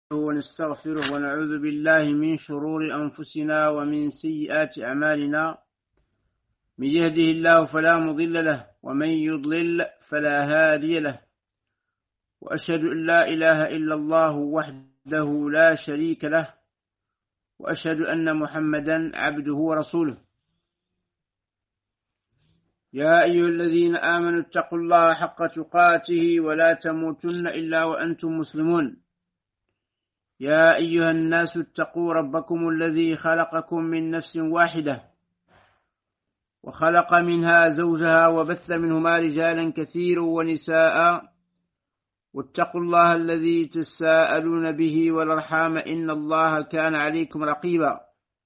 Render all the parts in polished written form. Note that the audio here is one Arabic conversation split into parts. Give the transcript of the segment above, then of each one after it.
ونستغفره ونعوذ بالله من شرور أنفسنا ومن سيئات أعمالنا. من يهده الله فلا مضل له ومن يضلل فلا هادي له، وأشهد أن لا إله إلا الله وحده لا شريك له، وأشهد أن محمدا عبده ورسوله. يا أيها الذين آمنوا اتقوا الله حق تقاته ولا تموتن إلا وأنتم مسلمون. يا أيها الناس اتقوا ربكم الذي خلقكم من نفس واحدة وخلق منها زوجها وبث منهما رجالا كثيرا ونساء، واتقوا الله الذي تساءلون به والأرحام إن الله كان عليكم رقيبا.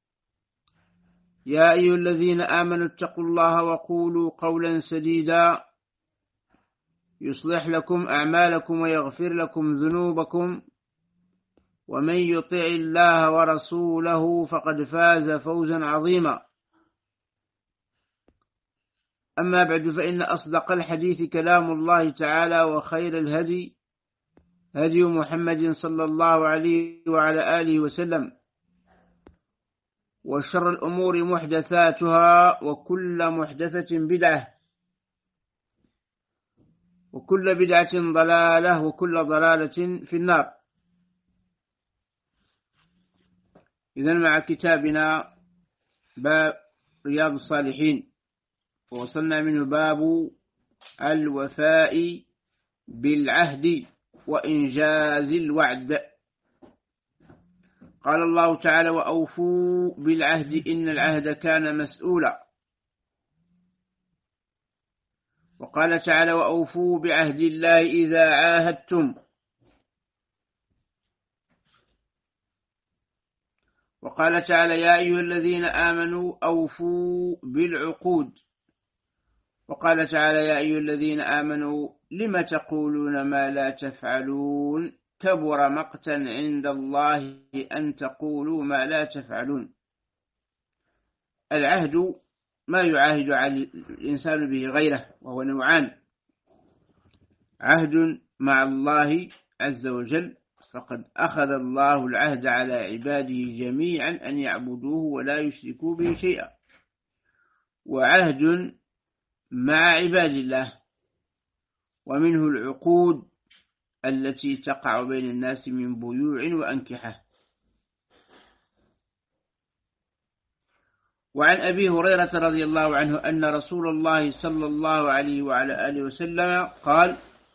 يا أيها الذين آمنوا اتقوا الله وقولوا قولا سديدا يصلح لكم أعمالكم ويغفر لكم ذنوبكم، ومن يطع الله ورسوله فقد فاز فوزا عظيما. أما بعد، فإن أصدق الحديث كلام الله تعالى، وخير الهدي هدي محمد صلى الله عليه وعلى آله وسلم، وشر الأمور محدثاتها، وكل محدثة بدعة، وكل بدعة ضلالة، وكل ضلالة في النار. إذن مع كتابنا باب رياض الصالحين، ووصلنا منه باب الوفاء بالعهد وإنجاز الوعد. قال الله تعالى: وأوفوا بالعهد إن العهد كان مسؤولا. وقال تعالى: وأوفوا بعهد الله إذا عاهدتم. وقال تعالى: يا أيها الذين آمنوا أوفوا بالعقود. وقال تعالى: يا أيها الذين آمنوا لم تقولون ما لا تفعلون كبر مقتا عند الله أن تقولوا ما لا تفعلون. العهد ما يعاهد على الإنسان به غيره، وهو نوعان: عهد مع الله عز وجل، فقد أخذ الله العهد على عباده جميعا أن يعبدوه ولا يشركوا به شيئا، وعهد مع عباد الله، ومنه العقود التي تقع بين الناس من بيوع وأنكحة. وعن أبي هريرة رضي الله عنه أن رسول الله صلى الله عليه وعلى آله وسلم قال: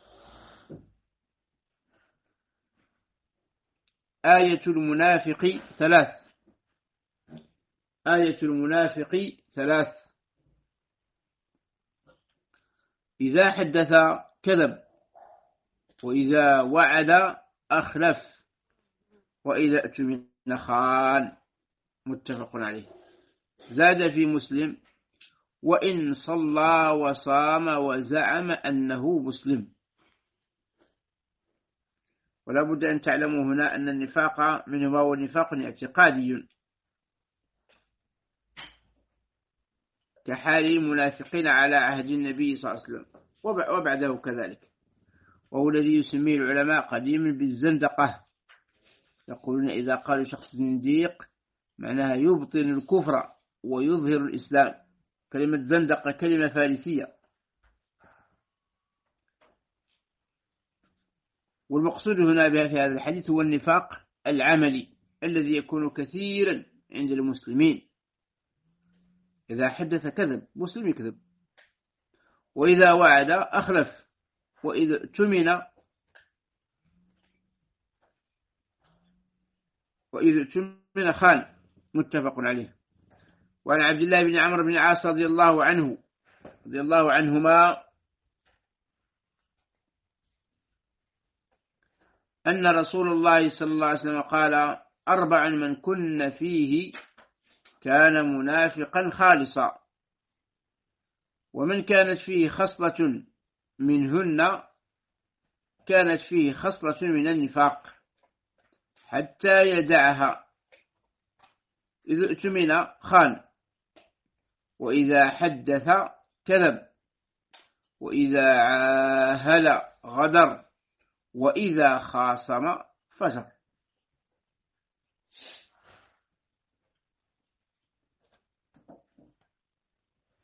آية المنافق ثلاث. آية المنافق ثلاث: إذا حدث كذب، وإذا وعد أخلف، وإذا اؤتمن خان. متفق عليه. زاد في مسلم: وإن صلى وصام وزعم أنه مسلم. ولا بد أن تعلموا هنا أن النفاق منه هو نفاق اعتقادي، كحال المنافقين على عهد النبي صلى الله عليه وسلم وبعده كذلك، وهو الذي يسميه العلماء قديما بالزندقة. يقولون إذا قالوا شخص زنديق معناها يبطن الكفر ويظهر الإسلام. كلمة زندقة كلمة فارسية. والمقصود هنا بها في هذا الحديث هو النفاق العملي الذي يكون كثيرا عند المسلمين. إذا حدث كذب، مسلم يكذب، وإذا وعد أخلف، وإذا اؤتمن خان. متفق عليه. وعن عبد الله بن عمرو بن العاص رضي الله عنهما أن رسول الله صلى الله عليه وسلم قال: 4 من كن فيه كان منافقا خالصا، ومن كانت فيه خصلة منهن كانت فيه خصلة من النفاق حتى يدعها: إذا اؤتمن خان، وإذا حدث كذب، وإذا عاهل غدر، وإذا خاصم فجر.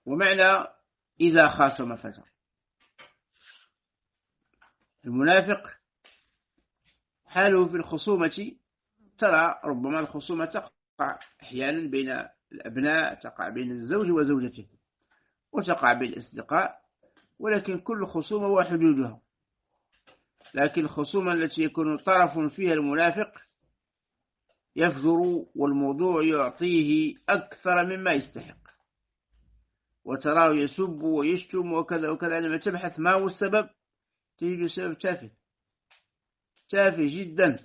ومعنى إذا خاصم فجر. المنافق حاله في الخصومة، ترى ربما الخصومة تقع أحيانا بين الأبناء، تقع بين الزوج وزوجته، وتقع بين الأصدقاء، ولكن كل خصومة وحدودها. لكن الخصومة التي يكون طرف فيها المنافق يفجر والموضوع يعطيه أكثر مما يستحق، وتراه يسب ويشتم وكذا وكذا. لما تبحث ما هو السبب تجد السبب تافه، تافه جدا.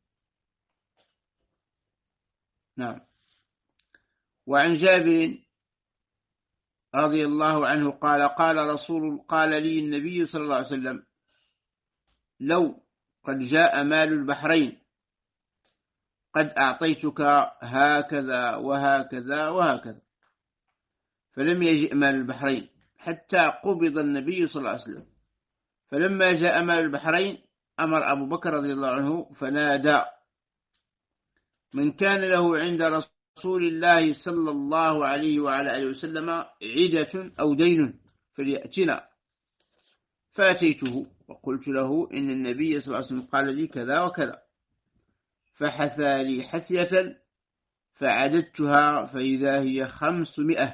نعم. وعن جابر رضي الله عنه قال قال لي النبي صلى الله عليه وسلم: لو قد جاء مال البحرين قد أعطيتك هكذا وهكذا وهكذا. فلم يجئ مال البحرين حتى قبض النبي صلى الله عليه وسلم. فلما جاء مال البحرين أمر أبو بكر رضي الله عنه فنادى: من كان له عند رسول الله صلى الله عليه وعلى آله وسلم عدة أو دين فليأتنا. فأتيته وقلت له: إن النبي صلى الله عليه وسلم قال لي كذا وكذا. فحثى لي حثية فعددتها فإذا هي 500.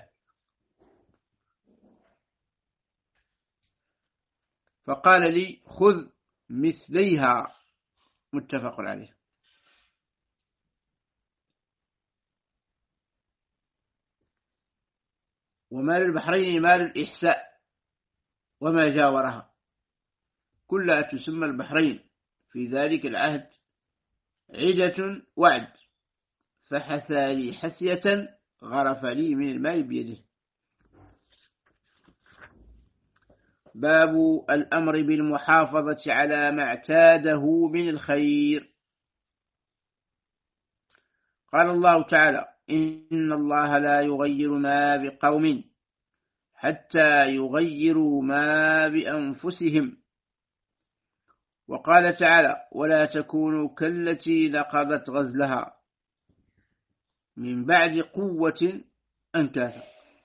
فقال لي: خذ مثليها. متفق عليه. ومال البحرين مال الإحساء وما جاورها كلها تسمى البحرين في ذلك العهد عدة وعد. فحثى لي حثية غرف لي من المال بيده. باب الأمر بالمحافظة على ما اعتاده من الخير. قال الله تعالى: إن الله لا يغير ما بقوم حتى يغيروا ما بأنفسهم. وقال تعالى: ولا تكونوا كالتي نقضت غزلها من بعد قوة أنكاثا.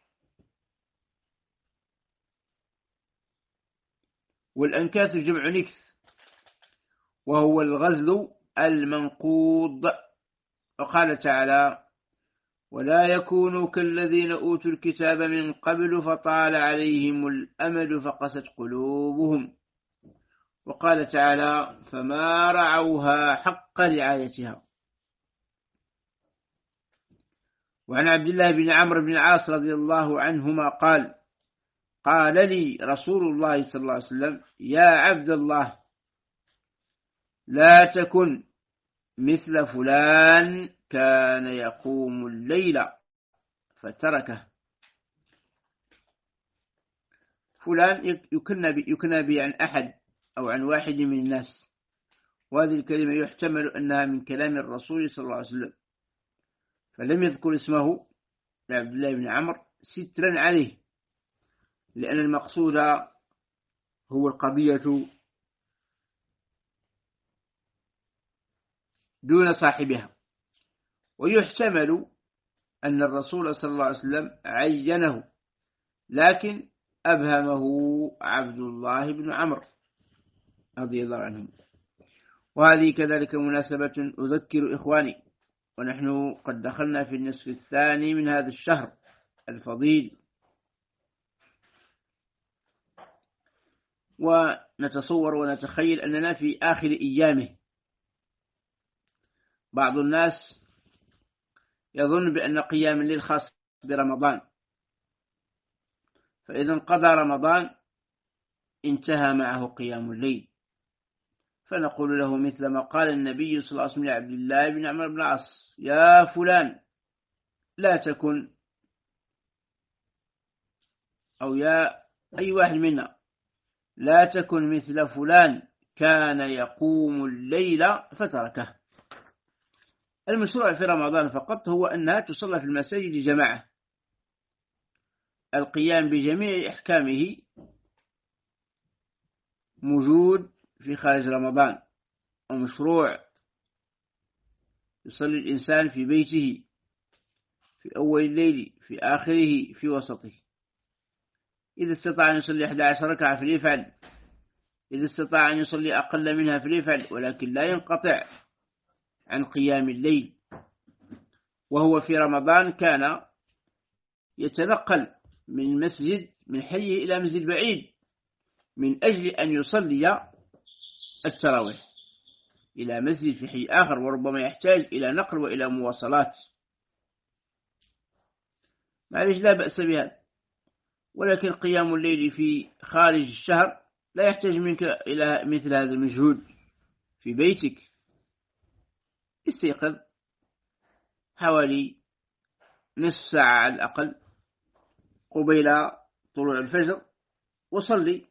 والأنكاث جمع نكث، وهو الغزل المنقوض. وقال تعالى: ولا يكونوا كالذين أوتوا الكتاب من قبل فطال عليهم الأمد فقست قلوبهم. وقال تعالى: فما رعوها حق رعايتها. وعن عبد الله بن عمرو بن العاص رضي الله عنهما قال: قال لي رسول الله صلى الله عليه وسلم: يا عبد الله، لا تكن مثل فلان كان يقوم الليل فتركه. فلان يكنى به عن أحد أو عن واحد من الناس، وهذه الكلمة يحتمل أنها من كلام الرسول صلى الله عليه وسلم، فلم يذكر اسمه لعبد الله بن عمرو سترا عليه، لأن المقصود هو القضية دون صاحبها. ويحتمل أن الرسول صلى الله عليه وسلم عينه، لكن أبهمه عبد الله بن عمرو رضي الله عنهم. وهذه كذلك مناسبة أذكر إخواني، ونحن قد دخلنا في النصف الثاني من هذا الشهر الفضيل، ونتصور ونتخيل أننا في آخر أيامه. بعض الناس يظن بأن قيام الليل خاص برمضان، فإذا انقضى رمضان انتهى معه قيام الليل، فنقول له مثل ما قال النبي صلى الله عليه وسلم لعبد الله بن عمرو بن العاص: يا فلان، لا تكن، أو يا أي واحد منا، لا تكن مثل فلان كان يقوم الليل فتركه. المشروع في رمضان فقط هو أنها تصلى في المساجد جماعة. القيام بجميع إحكامه موجود في خارج رمضان، ومشروع يصلي الإنسان في بيته، في أول الليل، في آخره، في وسطه. إذا استطاع أن يصلي 11 ركعة فليفعل، إذا استطاع أن يصلي أقل منها فليفعل، ولكن لا ينقطع عن قيام الليل. وهو في رمضان كان يتنقل من حيه إلى مسجد بعيد من أجل أن يصلي التراويح إلى مسجد في حي آخر، وربما يحتاج إلى نقل وإلى مواصلات. معلش لا بأس بهذا، ولكن قيام الليل في خارج الشهر لا يحتاج منك إلى مثل هذا المجهود. في بيتك استيقظ حوالي نصف ساعة على الأقل قبيل طلوع الفجر وصلي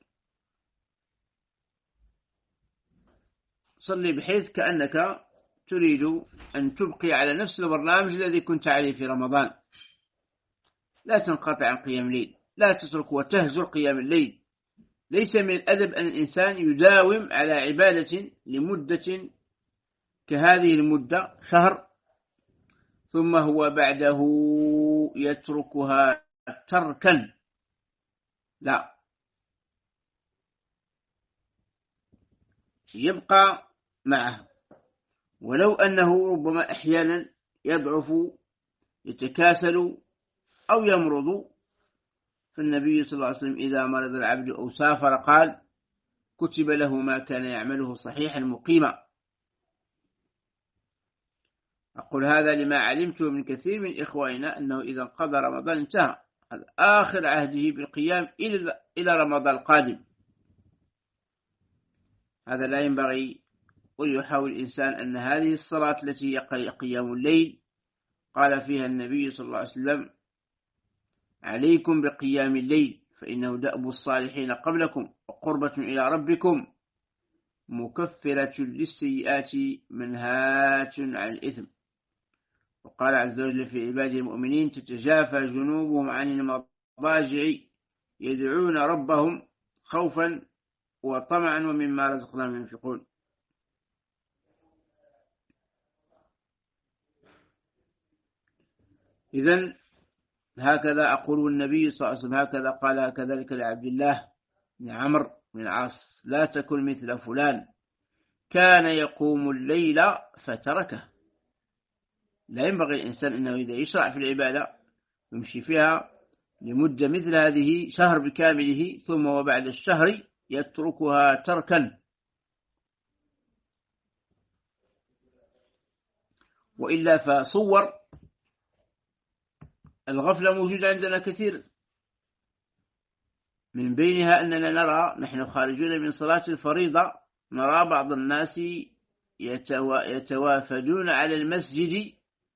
بحيث كأنك تريد أن تبقي على نفس البرنامج الذي كنت عليه في رمضان. لا تنقطع عن قيام الليل، لا تترك وتهجر قيام الليل. ليس من الأدب أن الإنسان يداوم على عبادة لمدة كهذه المدة شهر ثم هو بعده يتركها تركا. لا، يبقى معه، ولو أنه ربما أحيانا يضعف يتكاسل أو يمرض. فالنبي صلى الله عليه وسلم إذا مرض العبد أو سافر قال كتب له ما كان يعمله صحيحا مقيما. أقول هذا لما علمته من كثير من إخواننا أنه إذا انقضى رمضان انتهى، هذا آخر عهده بالقيام إلى رمضان القادم. هذا لا ينبغي. ويحاول الإنسان أن هذه الصلاة التي قيام الليل قال فيها النبي صلى الله عليه وسلم عليكم بقيام الليل فإنه دأب الصالحين قبلكم وقربة إلى ربكم مكفرة للسيئات منهاة عن الإثم. وقال عز وجل في عباد المؤمنين تتجافى جنوبهم عن المضاجع يدعون ربهم خوفا وطمعا ومما رزقناهم ينفقون. إذن هكذا أقول النبي صلى الله عليه وسلم هكذا قال كذلك لعبد الله بن عمرو بن العاص لا تكن مثل فلان كان يقوم الليل فتركه. لا ينبغي الإنسان أنه إذا يشرع في العبادة يمشي فيها لمدة مثل هذه شهر بكامله ثم وبعد الشهر يتركها تركا. وإلا فصور الغفلة موجودة عندنا كثير، من بينها أننا نرى نحن خارجون من صلاة الفريضة نرى بعض الناس يتوافدون على المسجد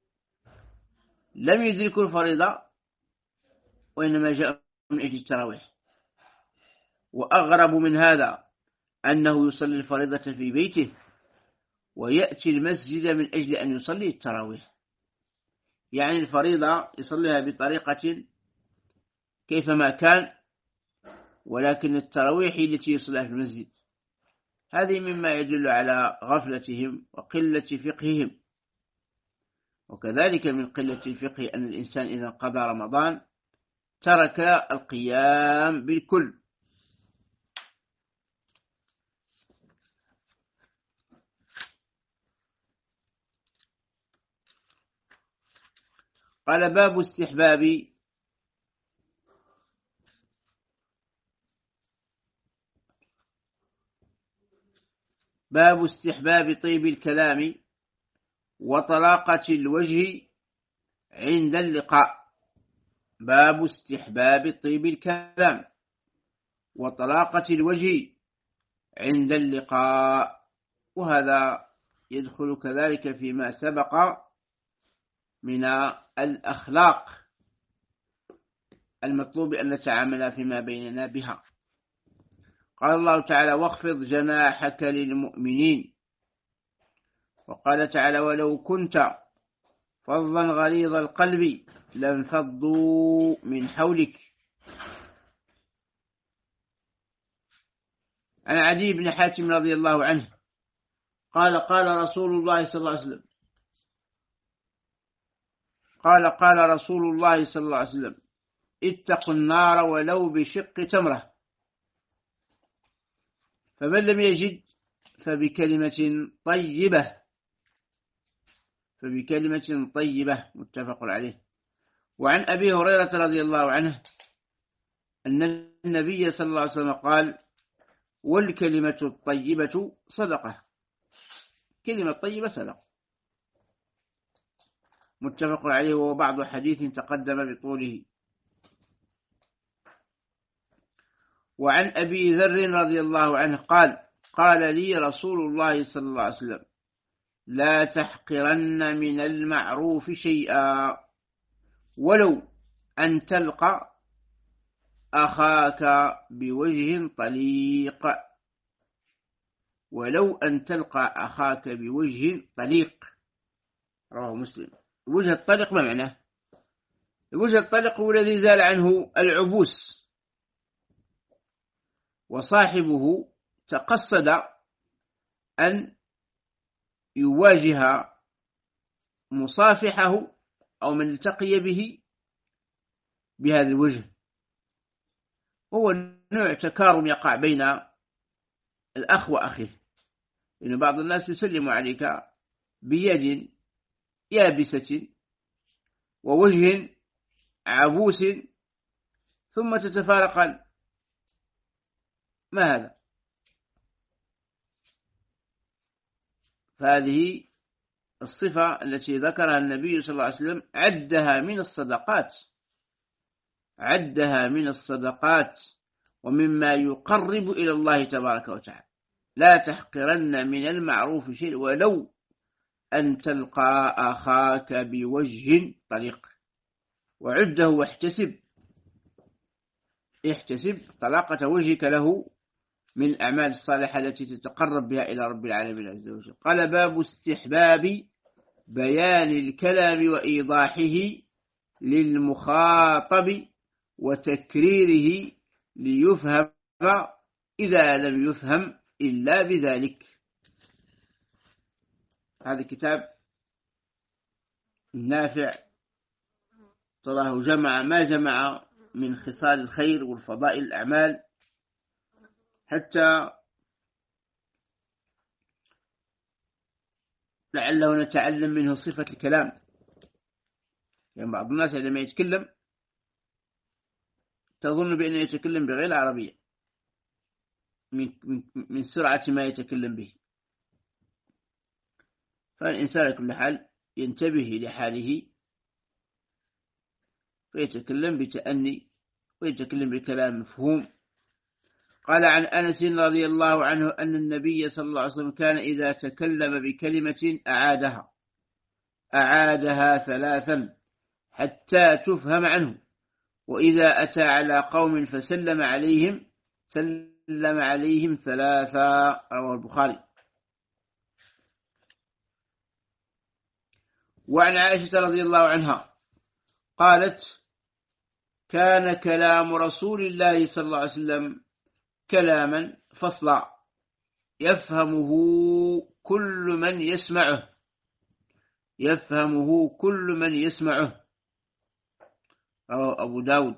لم يدركوا الفريضة وإنما جاءوا من أجل التراويح. وأغرب من هذا أنه يصلي الفريضة في بيته ويأتي المسجد من أجل أن يصلي التراويح. يعني الفريضة يصليها بطريقة كيفما كان، ولكن التراويح التي يصليها في المسجد. هذه مما يدل على غفلتهم وقلة فقههم. وكذلك من قلة الفقه أن الإنسان إذا قضى رمضان ترك القيام بالكل. قال باب استحباب طيب الكلام وطلاقة الوجه عند اللقاء. باب استحباب طيب الكلام وطلاقة الوجه عند اللقاء. وهذا يدخل كذلك فيما سبق من الأخلاق المطلوب أن نتعامل فيما بيننا بها. قال الله تعالى واخفض جناحك للمؤمنين. وقال تعالى ولو كنت فظا غليظ القلب لانفضوا من حولك. عن عدي بن حاتم رضي الله عنه قال قال رسول الله صلى الله عليه وسلم قال رسول الله صلى الله عليه وسلم اتقوا النار ولو بشق تمرة. فمن لم يجد فبكلمة طيبة متفق عليه. وعن أبي هريرة رضي الله عنه أن النبي صلى الله عليه وسلم قال: والكلمة الطيبة صدقة. كلمة طيبة صدقة، متفق عليه، وبعض حديث تقدم بطوله. وعن أبي ذر رضي الله عنه قال: قال لي رسول الله صلى الله عليه وسلم: لا تحقرن من المعروف شيئا ولو أن تلقى أخاك بوجه طليق. ولو أن تلقى أخاك بوجه طليق، رواه مسلم. الوجه الطليق ما معناه؟ الوجه الطليق هو الذي زال عنه العبوس، وصاحبه تقصد أن يواجه مصافحه أو من التقي به بهذا الوجه، وهو نوع تكارم يقع بين الأخ وأخيه، لأن بعض الناس يسلم عليك بيد يابسة ووجه عبوس ثم تتفارقان. ما هذا؟ فهذه الصفة التي ذكرها النبي صلى الله عليه وسلم عدها من الصدقات ومما يقرب إلى الله تبارك وتعالى. لا تحقرن من المعروف شيء ولو أن تلقى أخاك بوجه طليق. وعده واحتسب طلاقة وجهك له من الأعمال الصالحة التي تتقرب بها إلى رب العالمين عز وجل. قال: باب استحباب بيان الكلام وإيضاحه للمخاطب وتكريره ليفهم إذا لم يفهم إلا بذلك. هذا كتاب نافع تراه جمع ما جمع من خصال الخير والفضائل الأعمال، حتى لعله نتعلم منه صفة الكلام. يعني بعض الناس عندما يتكلم تظن بأنه يتكلم بغير العربية من سرعة ما يتكلم به. فالإنسان على كل حال ينتبه لحاله ويتكلم بتأني ويتكلم بكلام مفهوم. قال عن أنس رضي الله عنه أن النبي صلى الله عليه وسلم كان إذا تكلم بكلمة أعادها 3 حتى تفهم عنه، وإذا أتى على قوم فسلم عليهم سلم عليهم 3. رواه البخاري. وعن عائشة رضي الله عنها قالت: كان كلام رسول الله صلى الله عليه وسلم كلاما فصلا يفهمه كل من يسمعه. رواه أبو داود.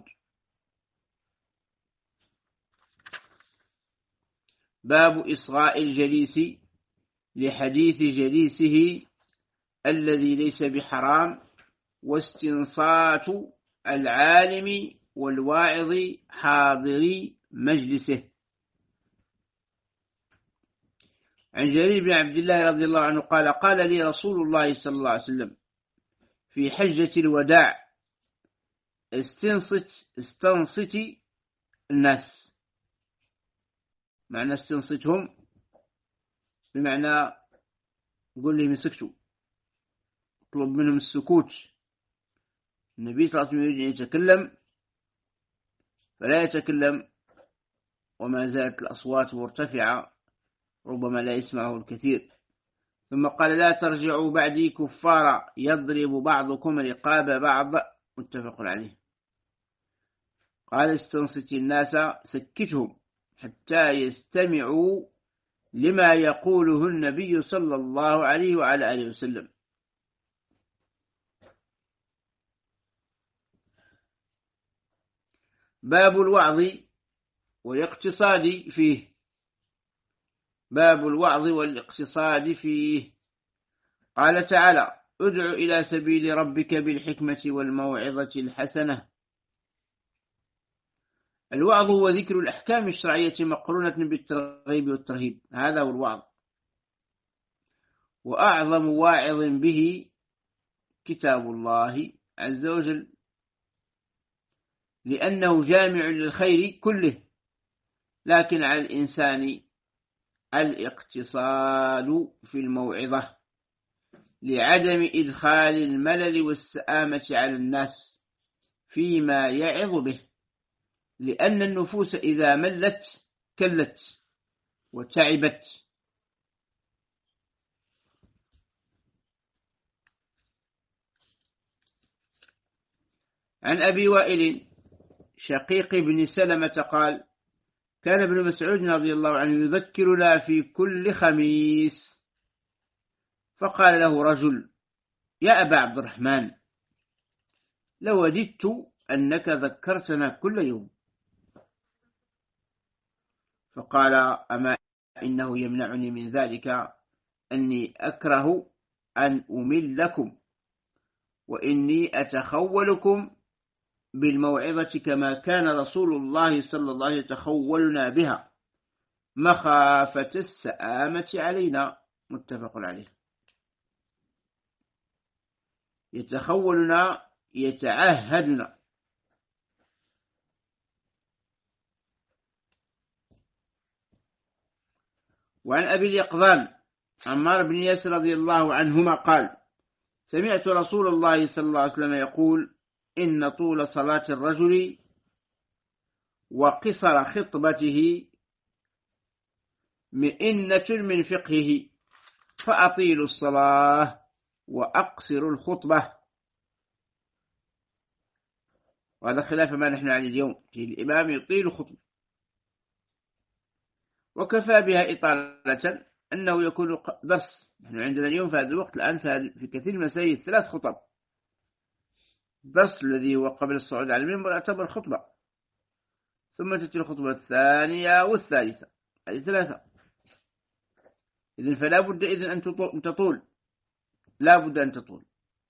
باب إصغاء الجليس لحديث جليسه الذي ليس بحرام، واستنصات العالم والواعظ حاضري مجلسه. عن جرير بن عبد الله رضي الله عنه قال: قال لي رسول الله صلى الله عليه وسلم في حجة الوداع: استنصتي الناس. معنى استنصتهم بمعنى قل لهم يسكتوا، اطلب منهم السكوت. النبي صلى الله عليه وسلم يريد أن يتكلم فلا يتكلم وما زالت الأصوات مرتفعة ربما لا يسمعه الكثير. ثم قال: لا ترجعوا بعدي كفارا يضرب بعضكم رقاب بعض. متفق عليه. قال: استنصت الناس، سكتهم حتى يستمعوا لما يقوله النبي صلى الله عليه وعلى آله وسلم. باب الوعظ والاقتصاد فيه. باب الوعظ والاقتصاد فيه. قال تعالى: ادع إلى سبيل ربك بالحكمة والموعظة الحسنة. الوعظ هو ذكر الأحكام الشرعية مقرونة بالترغيب والترهيب، هذا هو الوعظ. وأعظم واعظ به كتاب الله عز وجل، لأنه جامع للخير كله، لكن على الإنسان الاقتصاد في الموعظة لعدم إدخال الملل والسآمة على الناس فيما يعظ به، لأن النفوس إذا ملت كلت وتعبت. عن أبي وائل شقيق بن سلمة قال: كان ابن مسعود رضي الله عنه يذكرنا في كل خميس، فقال له رجل: يا أبا عبد الرحمن، لوددت أنك ذكرتنا كل يوم. فقال: أما إنه يمنعني من ذلك أني أكره أن أملكم، وإني أتخولكم بالموعظة كما كان رسول الله صلى الله عليه وسلم يتخولنا بها مخافة السآمة علينا. متفق عليه. يتخولنا يتعهدنا. وعن أبي اليقظان عمار بن ياسر رضي الله عنهما قال: سمعت رسول الله صلى الله عليه وسلم يقول: إن طول صلاة الرجل وقصر خطبته مئنة من فقهه، فأطيلوا الصلاة وأقصروا الخطبة. وهذا خلاف ما نحن عليه اليوم، في الإمام يطيل خطبة، وكفى بها إطالة أنه يكون درس. نحن عندنا اليوم في هذا الوقت الآن في كثير من المساجد 3 خطب. الدرس الذي هو قبل الصعود على المنبر يعتبر خطبة، ثم تأتي الخطبة الثانية والثالثة، هذه 3. إذن فلا بد أن تطول، لا بد أن تطول.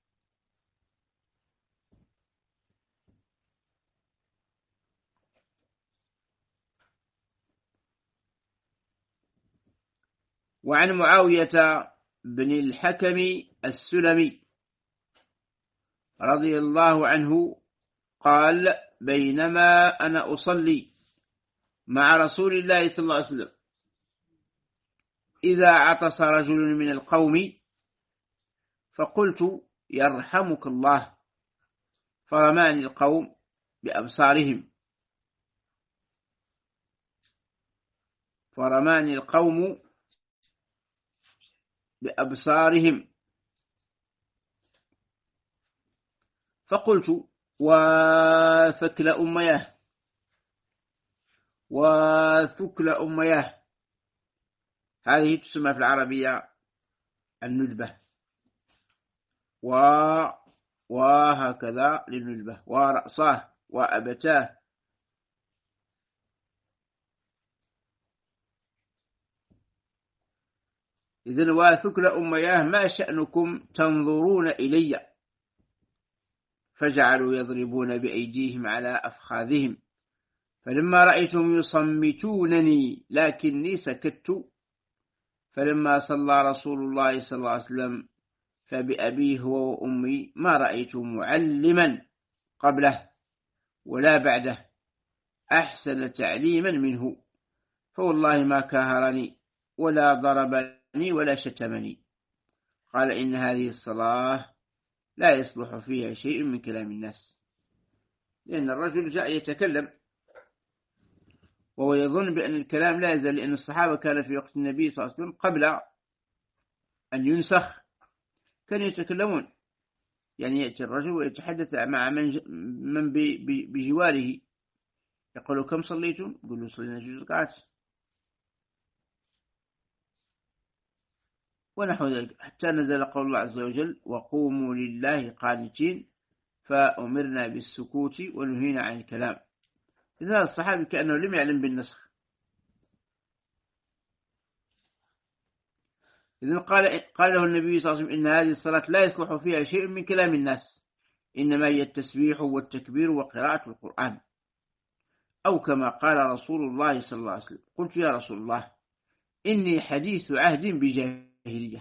وعن معاوية بن الحكم السلمي رضي الله عنه قال: بينما أنا أصلي مع رسول الله صلى الله عليه وسلم إذا عطس رجل من القوم فقلت: يرحمك الله، فرماني القوم بأبصارهم. فقلت: وثكل أمياه. هذه تسمى في العربية الندبة، وهكذا للندبة، ورأساه وأبتاه. إذن وثكل أمياه: ما شأنكم تنظرون إلي؟ فجعلوا يضربون بأيديهم على أفخاذهم، فلما رأيتهم يصمتونني لكني سكت. فلما صلى رسول الله صلى الله عليه وسلم فبأبيه هو وأمي ما رأيت معلما قبله ولا بعده أحسن تعليما منه، فوالله ما كهرني ولا ضربني ولا شتمني. قال: إن هذه الصلاة لا يصلح فيها شيء من كلام الناس. لأن الرجل جاء يتكلم وهو يظن بأن الكلام لا يزال، لأن الصحابة كان في وقت النبي صلى الله عليه وسلم قبل أن ينسخ كانوا يتكلمون، يعني يأتي الرجل ويتحدث مع من بجواره، يقول: كم صليتم؟ يقولوا: صلينا 2 ركعات، ونحو ذلك، حتى نزل قول الله عز وجل: وقوموا لله قانتين، فأمرنا بالسكوت ونهينا عن الكلام. إذن هذا الصحابي كأنه لم يعلم بالنسخ. إذن قال له النبي صلى الله عليه وسلم إن هذه الصلاة لا يصلح فيها شيء من كلام الناس، إنما هي التسبيح والتكبير وقراءة القرآن، أو كما قال رسول الله صلى الله عليه وسلم. قلت يا رسول الله إني حديث عهد بجاهلية.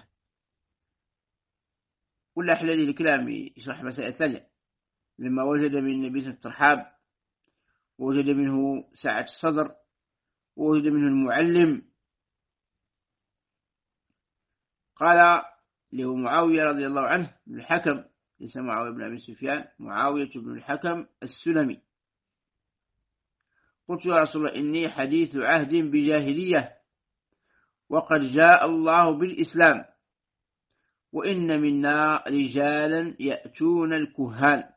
ولا أحلى لي الكلام يشرح مسائل ثانية. لما وجد من النبي الترحاب، ووجد منه سعة الصدر، ووجد منه المعلم، قال له معاوية رضي الله عنه بن الحكم، ليس معاوية بن أبي سفيان، معاوية بن الحكم السلمي. قلت يا رسول الله إني حديث عهد بجاهلية، وقد جاء الله بالإسلام، وإن منا رجالا يأتون الكهان.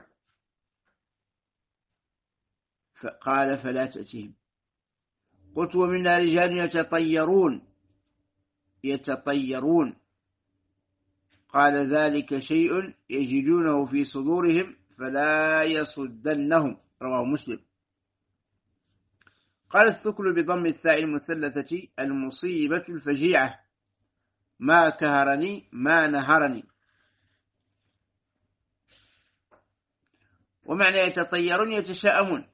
فقال فلا تأتيهم. قلت ومنا رجال يتطيرون. قال ذلك شيء يجدونه في صدورهم فلا يصدنهم. رواه مسلم. قال الثكل بضم الثاء المثلثة المصيبة الفجيعة، ما كهرني ما نهرني. ومعنى يتطيرون يتشاءمون.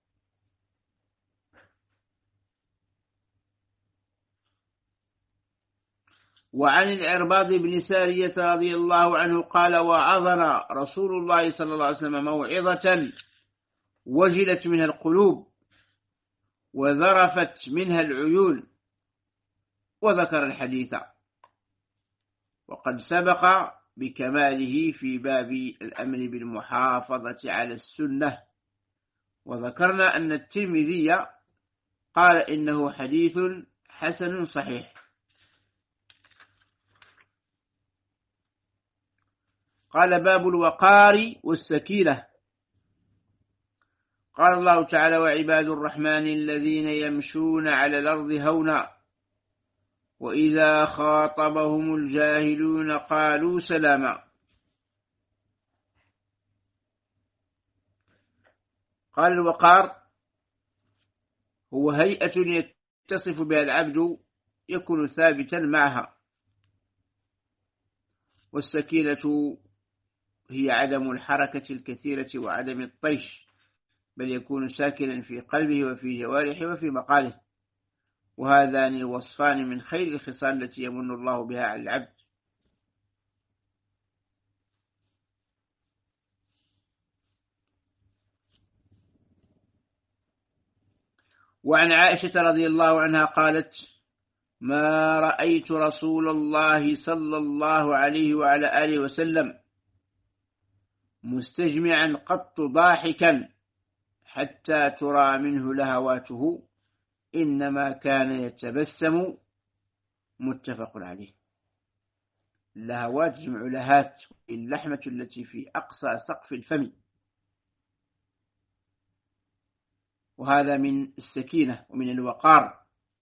وعن العرباض بن سارية رضي الله عنه قال وعظنا رسول الله صلى الله عليه وسلم موعظة وجلت منها القلوب وذرفت منها العيون، وذكر الحديث وقد سبق بكماله في باب الأمر بالمحافظة على السنة. وذكرنا أن الترمذي قال إنه حديث حسن صحيح. قال باب الوقار والسكينة. قال الله تعالى وعباد الرحمن الذين يمشون على الأرض هونا وإذا خاطبهم الجاهلون قالوا سلاما. قال الوقار هو هيئة يتصف بها العبد يكون ثابتا معها، والسكينة هي عدم الحركة الكثيرة وعدم الطيش، بل يكون ساكنا في قلبه وفي جوارحه وفي مقاله. وهذان الوصفان من خير الخصال التي يمن الله بها على العبد. وعن عائشة رضي الله عنها قالت ما رأيت رسول الله صلى الله عليه وعلى آله وسلم مستجمعا قط ضاحكا حتى ترى منه لهواته، إنما كان يتبسم. متفق عليه. اللهوات جمع لهات، اللحمة التي في أقصى سقف الفم. وهذا من السكينة ومن الوقار.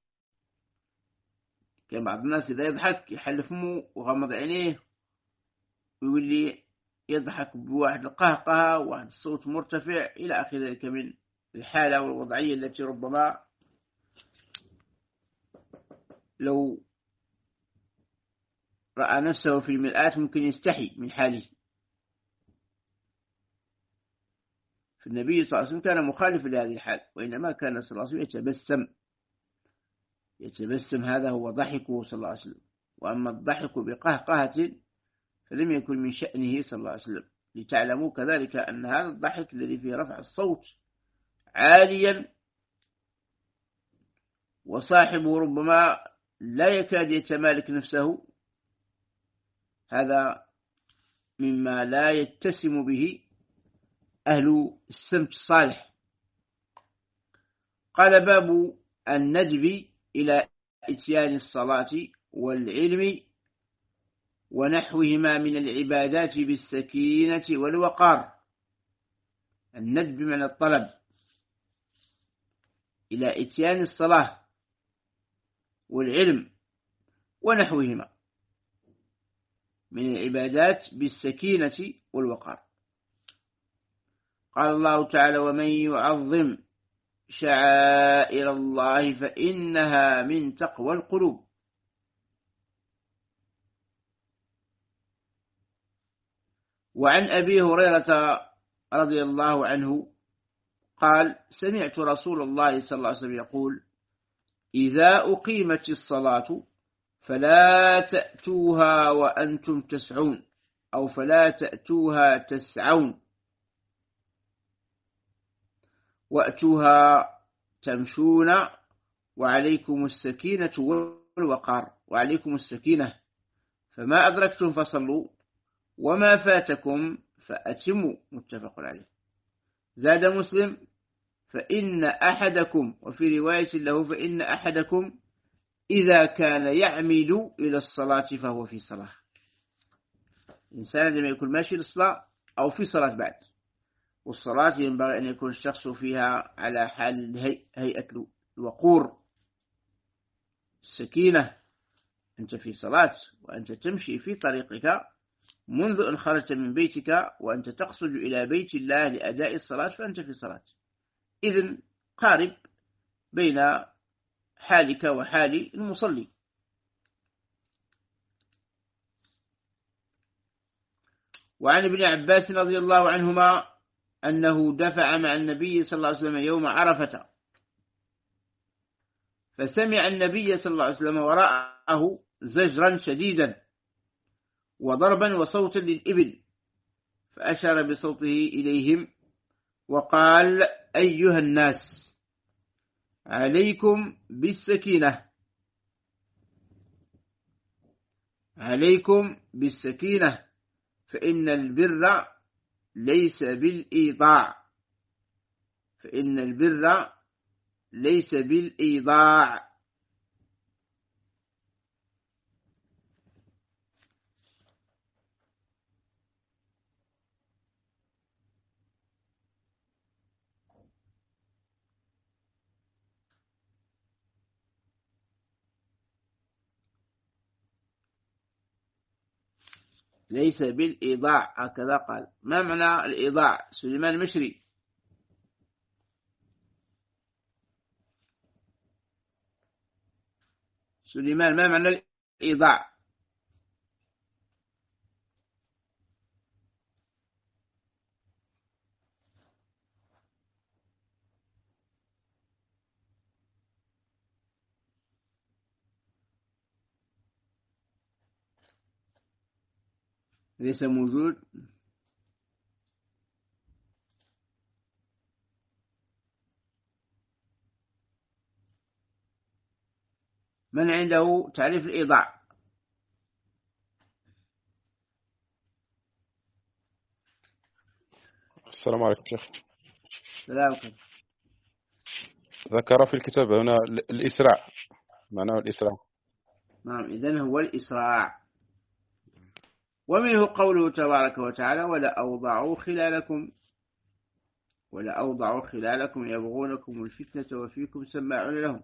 كان بعض الناس إذا يضحك يحل فمه وغمض عينيه ويقول لي يضحك بواحد القهقه وواحد الصوت مرتفع إلى آخر ذلك من الحالة والوضعية التي ربما لو رأى نفسه في المرآة ممكن يستحي من حاله. فالنبي صلى الله عليه وسلم كان مخالفا لهذه الحال، وإنما كان صلى الله عليه وسلم يتبسم. هذا هو ضحكه صلى الله عليه وسلم. وأما الضحك بقهقهة فلم يكن من شأنه صلى الله عليه وسلم. لتعلموا كذلك أن هذا الضحك الذي فيه رفع الصوت عاليا وصاحبه ربما لا يكاد يتمالك نفسه، هذا مما لا يتسم به أهل السمت الصالح. قال باب الندب إلى إتيان الصلاة والعلم ونحوهما من العبادات بالسكينة والوقار. الندب من الطلب إلى إتيان الصلاة والعلم ونحوهما من العبادات بالسكينة والوقار. قال الله تعالى ومن يعظم شعائر الله فإنها من تقوى القلوب. وعن أبي هريرة رضي الله عنه قال سمعت رسول الله صلى الله عليه وسلم يقول إذا أقيمت الصلاة فلا تأتوها وأنتم تسعون، أو فلا تأتوها تسعون، وأتوها تمشون، وعليكم السكينة والوقار، وعليكم السكينة، فما أدركتم فصلوا وما فاتكم فأتموا. متفق عليه. زاد مسلم فإن أحدكم، وفي رواية له فإن أحدكم إذا كان يعمد إلى الصلاة فهو في صلاة. الإنسان لما يكون ماشي للصلاة أو في صلاة بعد، والصلاة ينبغي أن يكون الشخص فيها على حال هيئة الوقور، السكينة. أنت في صلاة وأنت تمشي في طريقك منذ أن خرجت من بيتك وأنت تقصد إلى بيت الله لأداء الصلاة، فأنت في صلاة. إذن قارب بين حالك وحال المصلي. وعن ابن عباس رضي الله عنهما أنه دفع مع النبي صلى الله عليه وسلم يوم عرفة، فسمع النبي صلى الله عليه وسلم وراءه زجرا شديدا وضربا وصوتا للإبل، فأشار بصوته إليهم وقال أيها الناس عليكم بالسكينة، عليكم بالسكينة، فإن البر ليس بالإيضاع، فإن البر ليس بالإيضاع. ليس بالإيضاع، هكذا قال. ما معنى الإيضاع؟ سليمان المشري. سليمان، ما معنى الإيضاع؟ ليس موجود. من عنده تعريف الإيضاع؟ السلام عليكم شيخ. سلام. ذكر في الكتاب هنا الإسراع، معناه الإسراع. نعم، إذن هو الإسراع. ومنه قوله تبارك وتعالى ولا أوضعوا خلالكم يبغونكم الفتنة وفيكم سماعون لهم.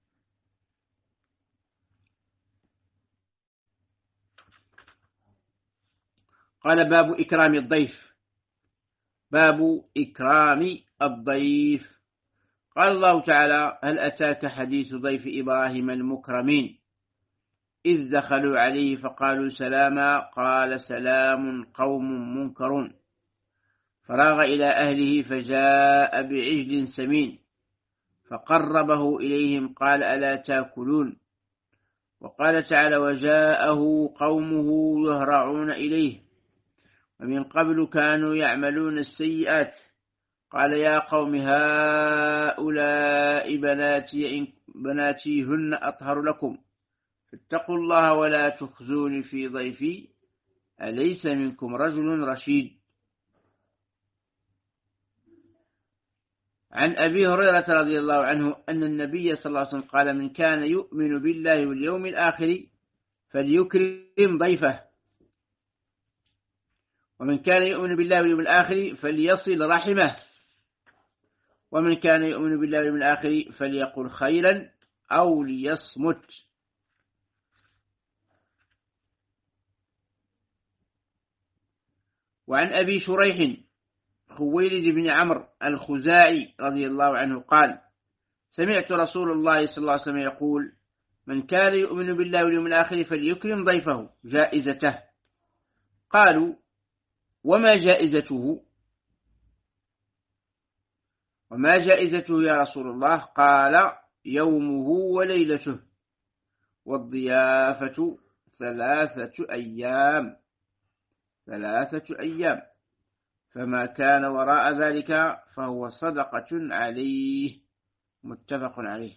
قال باب إكرام الضيف. باب إكرام الضيف. قال الله تعالى هل أتاك حديث ضيف إبراهيم المكرمين إذ دخلوا عليه فقالوا سلاما قال سلام قوم منكرون، فراغ إلى أهله فجاء بعجل سمين فقربه إليهم قال ألا تأكلون. وقال تعالى وجاءه قومه يهرعون إليه ومن قبل كانوا يعملون السيئات قال يا قوم هؤلاء بناتي هن أطهر لكم فاتقوا الله ولا تخزوني في ضيفي أليس منكم رجل رشيد. عن أبي هريرة رضي الله عنه أن النبي صلى الله عليه وسلم قال من كان يؤمن بالله واليوم الآخر فليكرم ضيفه، ومن كان يؤمن بالله واليوم الآخر فليصل رحمه، ومن كان يؤمن بالله واليوم الآخر فليقل خيرا أو ليصمت. وعن أبي شريح خويلد بن عمرو الخزاعي رضي الله عنه قال سمعت رسول الله صلى الله عليه وسلم يقول: من كان يؤمن بالله واليوم الآخر فليكرم ضيفه جائزته. قالوا: وما جائزته؟ وما جائزته يا رسول الله؟ قال: يومه وليلته، والضيافة 3 أيام، فما كان وراء ذلك فهو صدقة عليه. متفق عليه.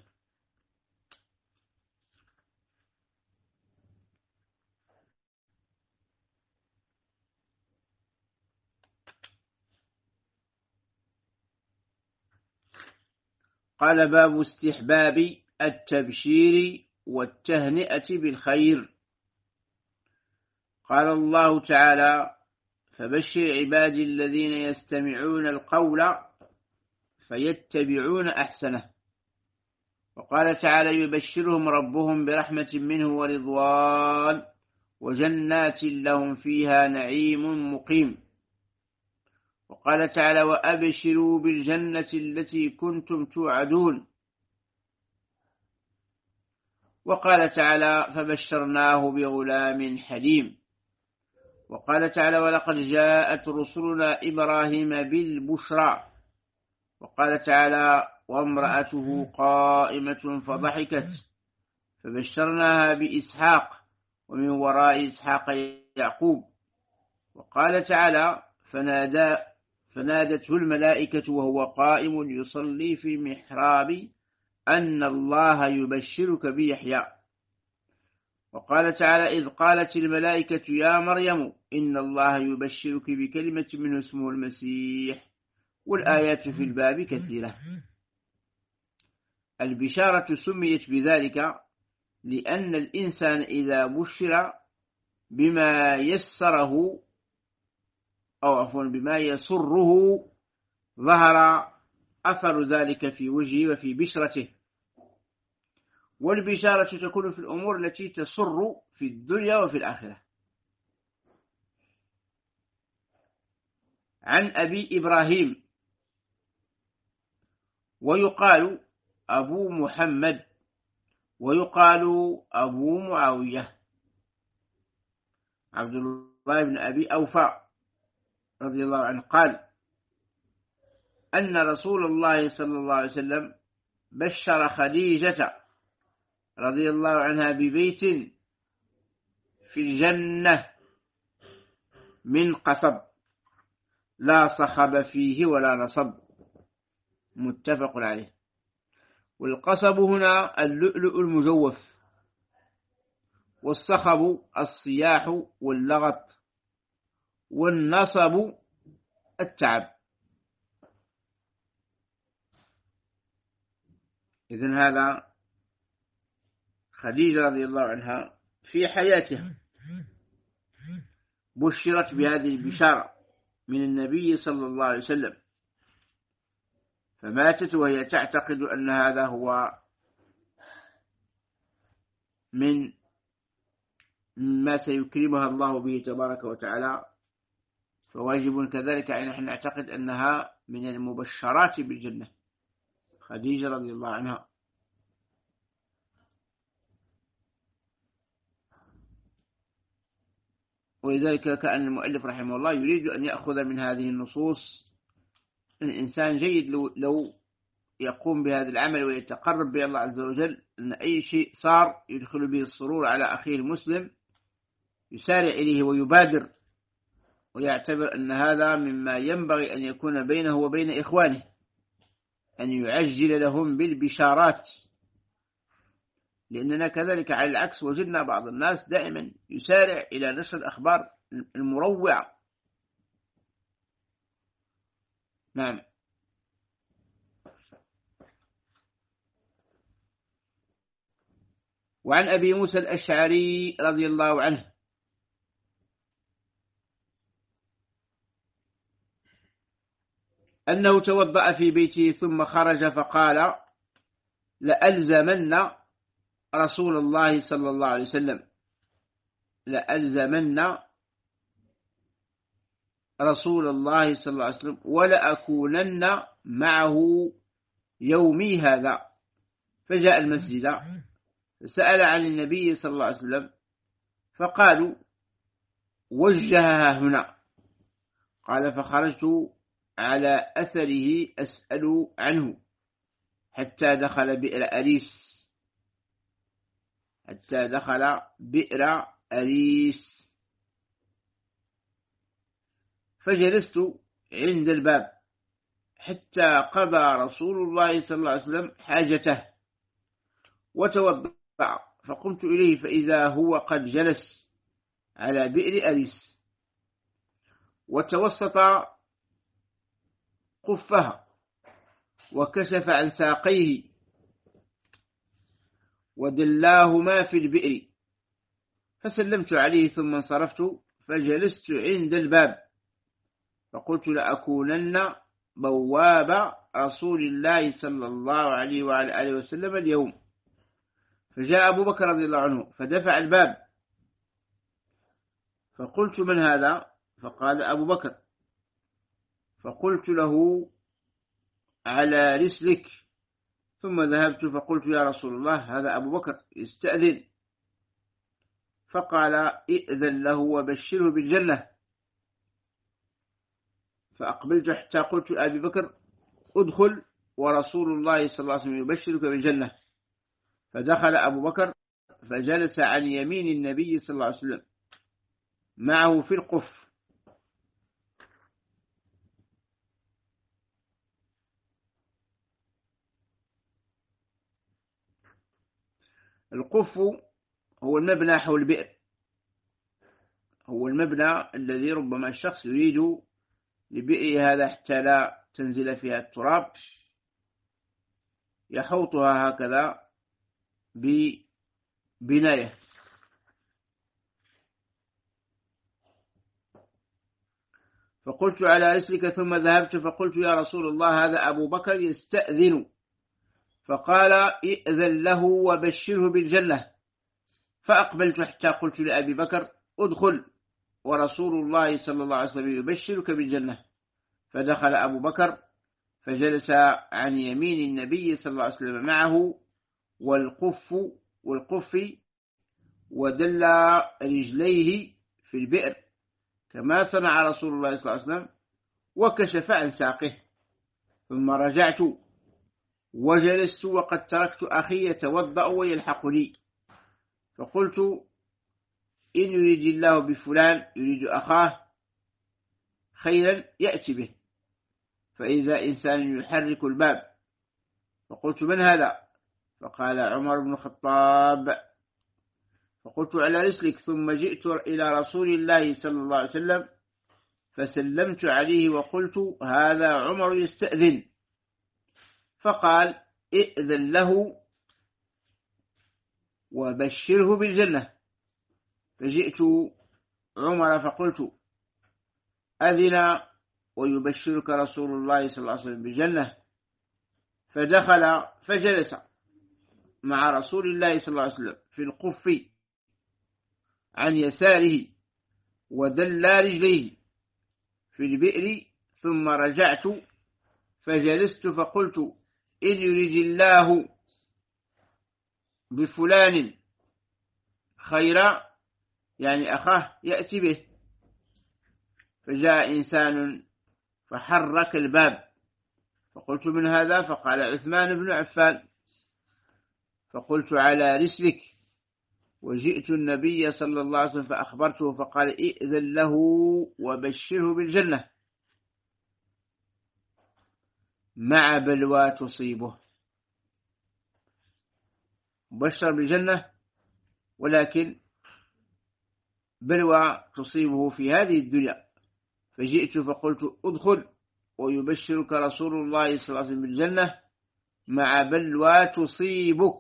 قال: باب استحباب التبشير والتهنئة بالخير. قال الله تعالى: فبشر عبادي الذين يستمعون القول فيتبعون أحسنه. وقال تعالى: يبشرهم ربهم برحمة منه ورضوان وجنات لهم فيها نعيم مقيم. وقال تعالى: وأبشروا بالجنة التي كنتم توعدون. وقال تعالى: فبشرناه بغلام حليم. وقال تعالى: ولقد جاءت رسلنا إبراهيم بالبشرى. وقال تعالى: وامرأته قائمة فضحكت فبشرناها بإسحاق ومن وراء إسحاق يعقوب. وقال تعالى: فنادته الملائكة وهو قائم يصلي في المحراب أن الله يبشرك بيحيى. وقال تعالى: إذ قالت الملائكة يا مريم إن الله يبشرك بكلمة منه اسمه المسيح. والآيات في الباب كثيرة. البشارة سميت بذلك لأن الإنسان إذا بشر بما يسره أو عفوا بما يسره ظهر أثر ذلك في وجهه وفي بشرته. والبشارة تكون في الأمور التي تسر في الدنيا وفي الآخرة. عن أبي إبراهيم، ويقال أبو محمد، ويقال أبو معاوية، عبد الله بن أبي أوفى رضي الله عنه قال: أن رسول الله صلى الله عليه وسلم بشر خديجة رضي الله عنها ببيت في الجنة من قصب لا صخب فيه ولا نصب. متفق عليه. والقصب هنا اللؤلؤ المجوف، والصخب الصياح واللغط، والنصب التعب. إذن هذا خديجة رضي الله عنها في حياتها بشرت بهذه البشارة من النبي صلى الله عليه وسلم، فماتت وهي تعتقد أن هذا هو من ما سيكرمها الله به تبارك وتعالى، فواجب كذلك أن نحن نعتقد أنها من المبشرات بالجنة خديجة رضي الله عنها. ولذلك كأن المؤلف رحمه الله يريد أن يأخذ من هذه النصوص الإنسان جيد لو يقوم بهذا العمل ويتقرب بالله عز وجل، أن أي شيء صار يدخل به السرور على أخيه المسلم يسارع إليه ويبادر، ويعتبر أن هذا مما ينبغي أن يكون بينه وبين إخوانه، أن يعجل لهم بالبشارات. لأننا كذلك على العكس وجدنا بعض الناس دائما يسارع إلى نشر الأخبار المروعة. نعم. وعن أبي موسى الأشعري رضي الله عنه أنه توضأ في بيته ثم خرج فقال: لألزمن رسول الله صلى الله عليه وسلم، لألزمن رسول الله صلى الله عليه وسلم ولأكونن معه يومي هذا. فجاء المسجد فسأل عن النبي صلى الله عليه وسلم فقالوا وجهها هنا. قال فخرجت على أثره أسأل عنه حتى دخل بئر أريس فجلست عند الباب حتى قضى رسول الله صلى الله عليه وسلم حاجته وتوضأ، فقمت إليه فإذا هو قد جلس على بئر أريس وتوسط قفها وكشف عن ساقيه ودلاهما في البئر، فسلمت عليه ثم انصرفت فجلست عند الباب فقلت لأكونن بواب رسول الله صلى الله عليه وعلى آله وسلم اليوم. فجاء أبو بكر رضي الله عنه فدفع الباب فقلت من هذا؟ فقال أبو بكر. فقلت له على رسلك، ثم ذهبت فقلت يا رسول الله هذا أبو بكر يستأذن. فقال ائذن له وبشره بالجنة. فأقبلت حتى قلت لأبي بكر ادخل ورسول الله صلى الله عليه وسلم يبشرك بالجنة. فدخل أبو بكر فجلس عن يمين النبي صلى الله عليه وسلم معه في القف. القف هو المبنى حول البئر، هو المبنى الذي ربما الشخص يريد لبئر هذا حتى لا تنزل فيها التراب، يحوطها هكذا ببناية. فقلت على رسلك، ثم ذهبت فقلت يا رسول الله هذا أبو بكر يستأذن. فقال ائذن له وبشره بالجنة. فأقبلت حتى قلت لأبي بكر ادخل ورسول الله صلى الله عليه وسلم يبشرك بالجنة. فدخل أبو بكر فجلس عن يمين النبي صلى الله عليه وسلم معه والقف ودل رجليه في البئر كما صنع رسول الله صلى الله عليه وسلم وكشف عن ساقه. ثم رجعت وجلست وقد تركت أخي يتوضأ ويلحقني، فقلت إن يريد الله بفلان يريد أخاه خيرا يأتي به. فإذا إنسان يحرك الباب، فقلت من هذا؟ فقال عمر بن الخطاب. فقلت على رسلك، ثم جئت إلى رسول الله صلى الله عليه وسلم فسلمت عليه وقلت هذا عمر يستأذن. فقال ائذن له وبشره بالجنة. فجئت عمر فقلت أذن ويبشرك رسول الله صلى الله عليه وسلم بالجنة. فدخل فجلس مع رسول الله صلى الله عليه وسلم في القف عن يساره ودل رجليه في البئر. ثم رجعت فجلست فقلت إن يريد الله بفلان خيرا يعني أخاه يأتي به. فجاء إنسان فحرك الباب، فقلت من هذا؟ فقال عثمان بن عفان. فقلت على رسلك، وجئت النبي صلى الله عليه وسلم فأخبرته فقال ائذن له وبشره بالجنة مع بلوى تصيبه. بشر بالجنة ولكن بلوى تصيبه في هذه الدنيا. فجئت فقلت ادخل ويبشرك رسول الله صلى الله عليه وسلم بالجنة مع بلوى تصيبك.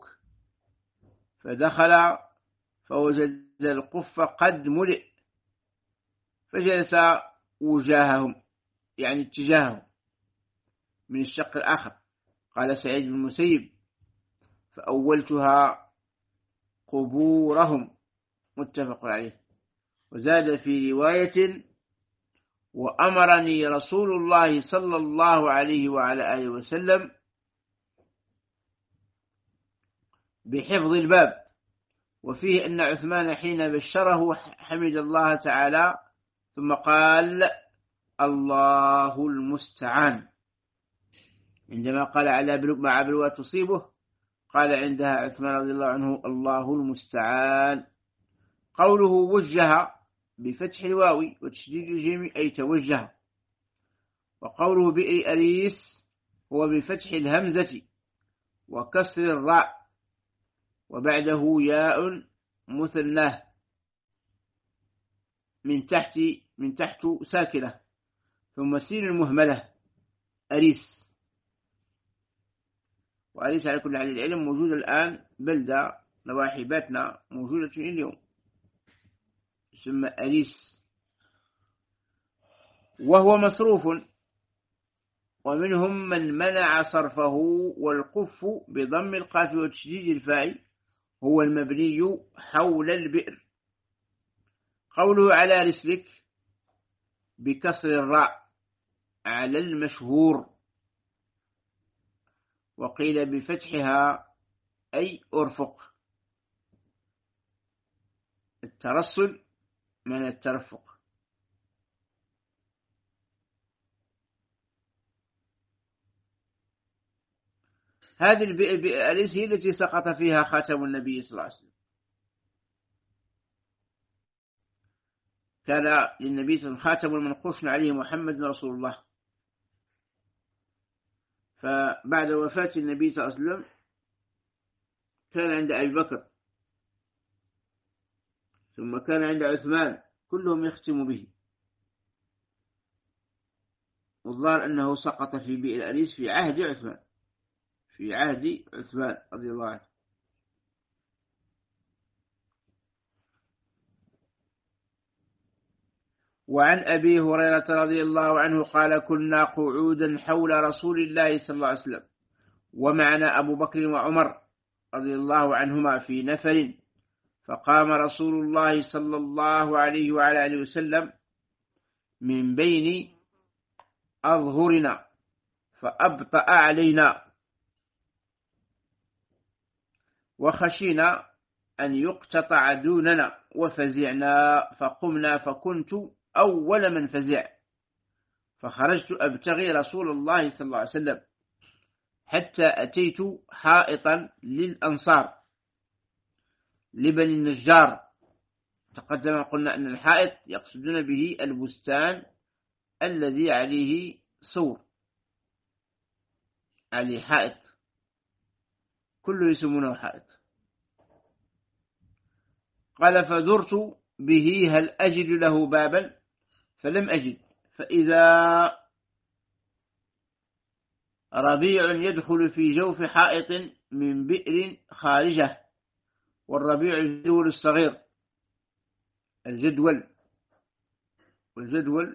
فدخل فوجد القف قد ملئ، فجلس وجاههم يعني اتجاههم من الشق الآخر. قال سعيد بن المسيب فأولتها قبورهم، متفق عليه. وزاد في رواية وأمرني رسول الله صلى الله عليه وعلى آله وسلم بحفظ الباب. وفيه أن عثمان حين بشره حمد الله تعالى ثم قال الله المستعان. عندما قال على مع بلوى تصيبه قال عندها عثمان رضي الله عنه الله المستعان. قوله وجه بفتح الواو وتشديد الجيم أي توجه. وقوله بئر أريس هو بفتح الهمزة وكسر الراء وبعده ياء مثناه من تحت ساكنة ثم سين المهملة أريس. وأريس على كل حال العلم موجودة الآن بلدة نواحي باتنا موجودة اليوم يسمى أريس. وهو مصروف ومنهم من منع صرفه. والقف بضم القاف وتشديد الفاء هو المبني حول البئر. قوله على رسلك بكسر الراء على المشهور. وقيل بفتحها أي أرفق. الترسل من الترفق. هذه البئر هي التي سقط فيها خاتم النبي صلى الله عليه وسلم. كان للنبي صلى الله عليه وسلم خاتم المنقوش عليه محمد رسول الله. فبعد وفاة النبي صلى الله عليه وسلم كان عند أبي بكر ثم كان عند عثمان كلهم يختم به. والظاهر أنه سقط في بئر أريس في عهد عثمان رضي الله عنه. وعن أبي هريرة رضي الله عنه قال كنا قعودا حول رسول الله صلى الله عليه وسلم ومعنا أبو بكر وعمر رضي الله عنهما في نفر فقام رسول الله صلى الله عليه وعلى آله وسلم من بين أظهرنا فأبطأ علينا وخشينا أن يقتطع دوننا وفزعنا فقمنا فكنت أول من فزع فخرجت أبتغي رسول الله صلى الله عليه وسلم حتى أتيت حائطا للأنصار لبني النجار. تقدم قلنا أن الحائط يقصدون به البستان الذي عليه سور عليه حائط كله يسمونه حائط. قال فدرت به هل أجد له بابا فلم أجد فإذا ربيع يدخل في جوف حائط من بئر خارجه. والربيع الجدول الصغير والجدول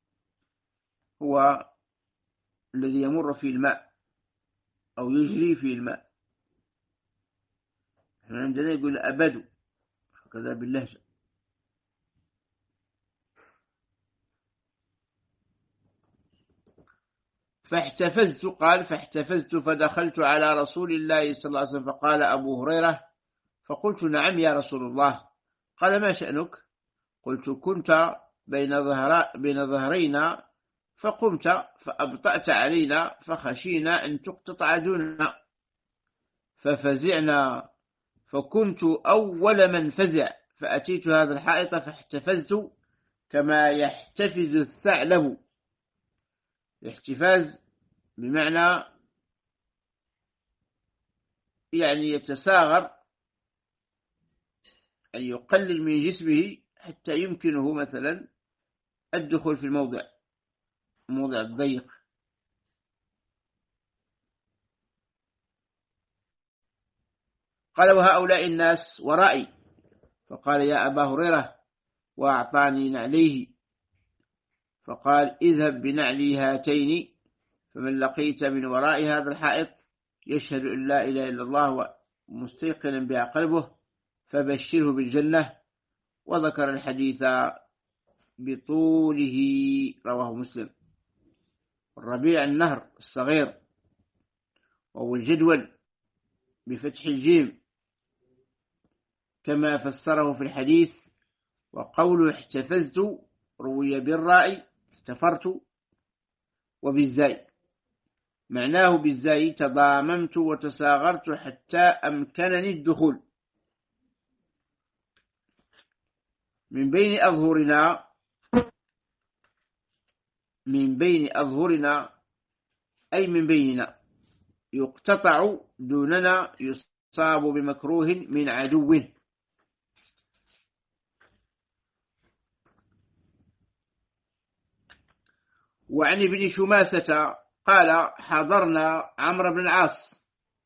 هو الذي يمر في الماء أو يجري في الماء. عندنا يقول أبد هكذا باللهجة. فاحتفزت فدخلت على رسول الله صلى الله عليه وسلم فقال أبو هريرة فقلت نعم يا رسول الله. قال ما شأنك؟ قلت كنت بين ظهرينا فقمت فأبطأت علينا فخشينا أن تقتطع دوننا ففزعنا فكنت أول من فزع فأتيت هذا الحائط فاحتفزت كما يحتفز الثعلب. الاحتفاز بمعنى يعني يتساغر أن يقلل من جسمه حتى يمكنه مثلا الدخول في الموضع الضيق. قال وهؤلاء الناس ورائي. فقال يا أبا هريرة وأعطاني نعليه فقال اذهب بنعلي هاتين فمن لقيت من وراء هذا الحائط يشهد أن لا إله إلا الله ومستيقنا بها قلبه فبشره بالجنة. وذكر الحديث بطوله رواه مسلم. الربيع النهر الصغير وهو الجدول بفتح الجيم كما فسره في الحديث. وقوله احتفزت روي بالراء احتفرت وبالزاي، معناه بالزاي تضاممت وتساغرت حتى أمكنني الدخول. من بين أظهرنا أي من بيننا، يقتطع دوننا، يصاب بمكروه من عدو. وعن ابن شماسة قال حضرنا عمرو بن العاص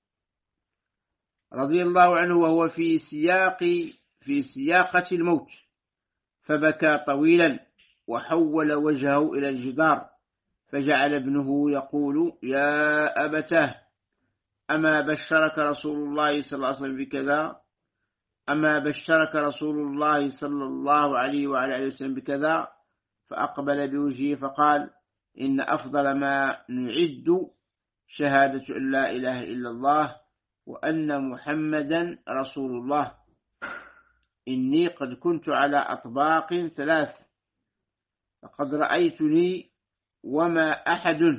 رضي الله عنه وهو في سياقة الموت، فبكى طويلا وحول وجهه إلى الجدار، فجعل ابنه يقول يا أبتاه أما بشرك رسول الله صلى الله عليه وسلم بكذا، أما بشرك رسول الله صلى الله عليه وعلى آله وسلم بكذا. فأقبل بوجهه فقال إن أفضل ما نعد شهادة أن لا إله إلا الله وأن محمدا رسول الله. إني قد كنت على أطباق 3، فقد رأيتني وما أحد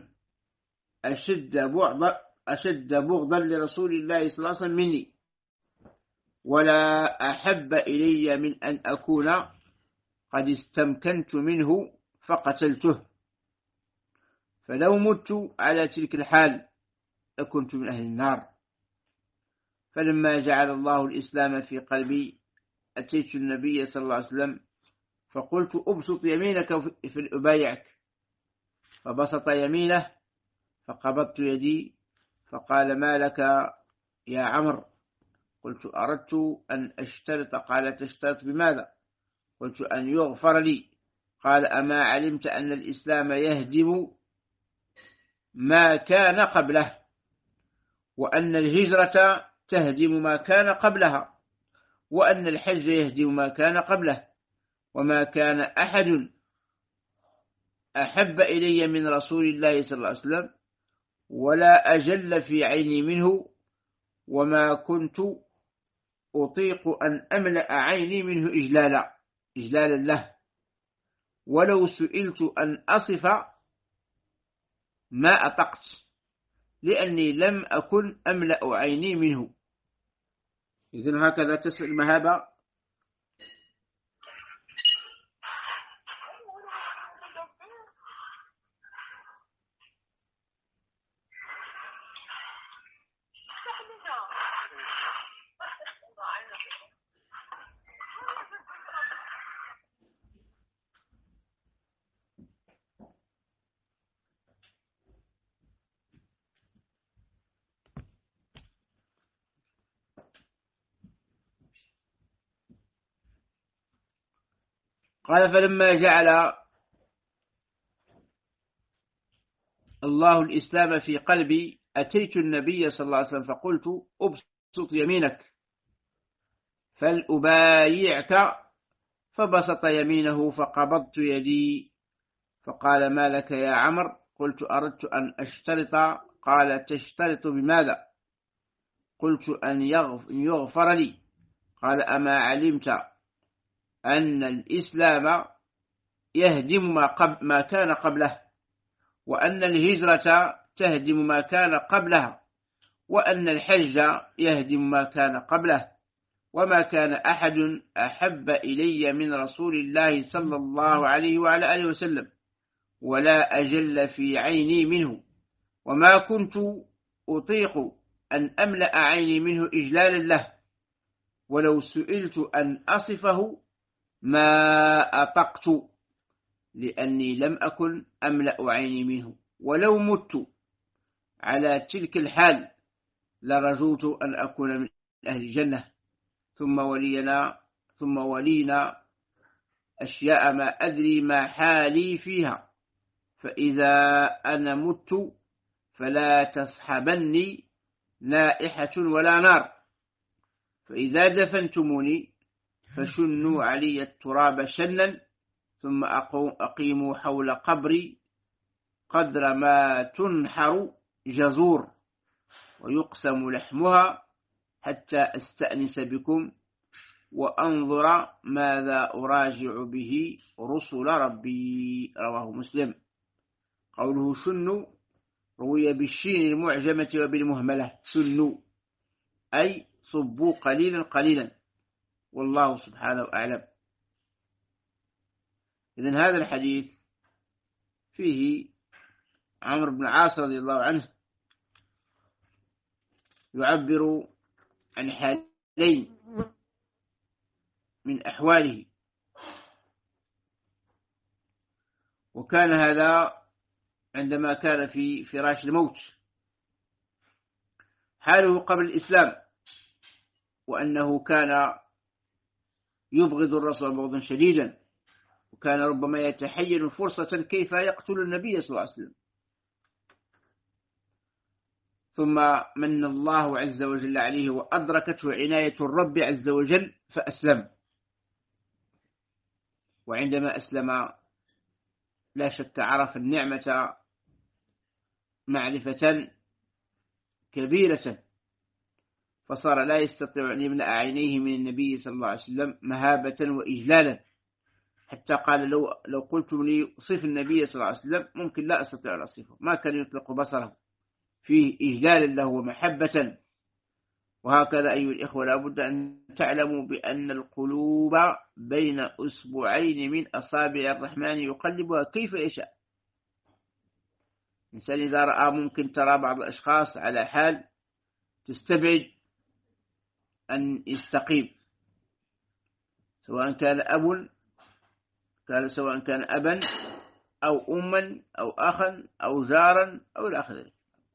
أشد بغضا لرسول الله صلى الله عليه وسلم مني، ولا أحب إلي من أن أكون قد استمكنت منه فقتلته، فلو مت على تلك الحال لكنت من أهل النار. فلما جعل الله الإسلام في قلبي أتيت النبي صلى الله عليه وسلم فقلت أبسط يمينك في أبايعك، فبسط يمينه فقبضت يدي، فقال ما لك يا عمرو؟ قلت أردت أن أشترط. قال تشترط بماذا؟ قلت أن يغفر لي. قال أما علمت أن الإسلام يهدم ما كان قبله، وأن الهجرة تهدم ما كان قبلها، وأن الحج يهدم ما كان قبله، وما كان أحد أحب إلي من رسول الله صلى الله عليه وسلم ولا أجل في عيني منه، وما كنت أطيق أن أملأ عيني منه إجلالا له، ولو سئلت أن أصف ما أطقت، لأني لم أكن أملأ عيني منه. إذن هكذا تسأل المهابة. قال فلما جعل الله الإسلام في قلبي أتيت النبي صلى الله عليه وسلم فقلت أبسط يمينك فلأبايعك، فبسط يمينه فقبضت يدي، فقال ما لك يا عمرو؟ قلت أردت أن أشترط. قال تشترط بماذا؟ قلت أن يغفر لي. قال أما علمت أن الإسلام يهدم ما كان قبله، وأن الهجرة تهدم ما كان قبلها، وأن الحج يهدم ما كان قبله، وما كان أحد أحب إلي من رسول الله صلى الله عليه وعلى آله وسلم ولا أجل في عيني منه، وما كنت أطيق أن أملأ عيني منه إجلالا له، ولو سئلت أن أصفه ما أطقت، لأني لم أكن أملأ عيني منه، ولو مت على تلك الحال لرجوت أن أكون من أهل الجنة. ثم ولينا أشياء ما أدري ما حالي فيها، فإذا أنا مت فلا تصحبني نائحة ولا نار، فإذا دفنتموني فشنوا علي التراب شنا، ثم أقيموا حول قبري قدر ما تنحر جزور ويقسم لحمها حتى أستأنس بكم وأنظر ماذا أراجع به رسل ربي. رواه مسلم. قوله سن روي بالشين المعجمة وبالمهملة سن، أي صبوا قليلا قليلا، والله سبحانه أعلم. إذن هذا الحديث فيه عمرو بن العاص رضي الله عنه يعبر عن حالين من أحواله، وكان هذا عندما كان في فراش الموت. حاله قبل الإسلام، وأنه كان يبغض الرسول بغضا شديدا، وكان ربما يتحين فرصة كيف يقتل النبي صلى الله عليه وسلم. ثم من الله عز وجل عليه وأدركته عناية الرب عز وجل فأسلم. وعندما أسلم لا شك عرف النعمة معرفة كبيرة، فصار لا يستطيع أن يملأ عينيه من النبي صلى الله عليه وسلم مهابة وإجلالا، حتى قال لو قلت لي صف النبي صلى الله عليه وسلم ممكن لا أستطيع أن أصفه. ما كان يطلق بصره، فيه إجلالا له ومحبة. وهكذا أيها الإخوة لابد أن تعلموا بأن القلوب بين أسبوعين من أصابع الرحمن يقلبها كيف يشاء. الإنسان إذا رأى ممكن ترى بعض الأشخاص على حال تستبعد أن يستقيم، سواء كان أبا أو أما أو أخا أو زارا أو الآخر.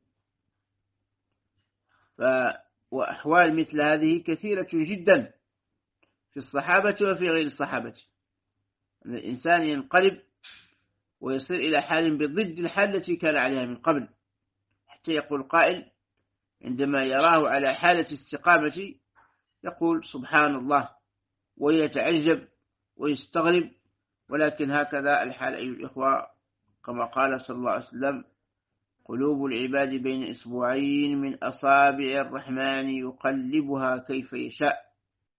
وأحوال مثل هذه كثيرة جدا في الصحابة وفي غير الصحابة، أن الإنسان ينقلب ويصير إلى حال بضد الحال التي كان عليها من قبل، حتى يقول قائل عندما يراه على حالة استقامة يقول سبحان الله، ويتعجب ويستغرب. ولكن هكذا الحال أيها الإخوة، كما قال صلى الله عليه وسلم: قلوب العباد بين إصبعين من أصابع الرحمن يقلبها كيف يشاء.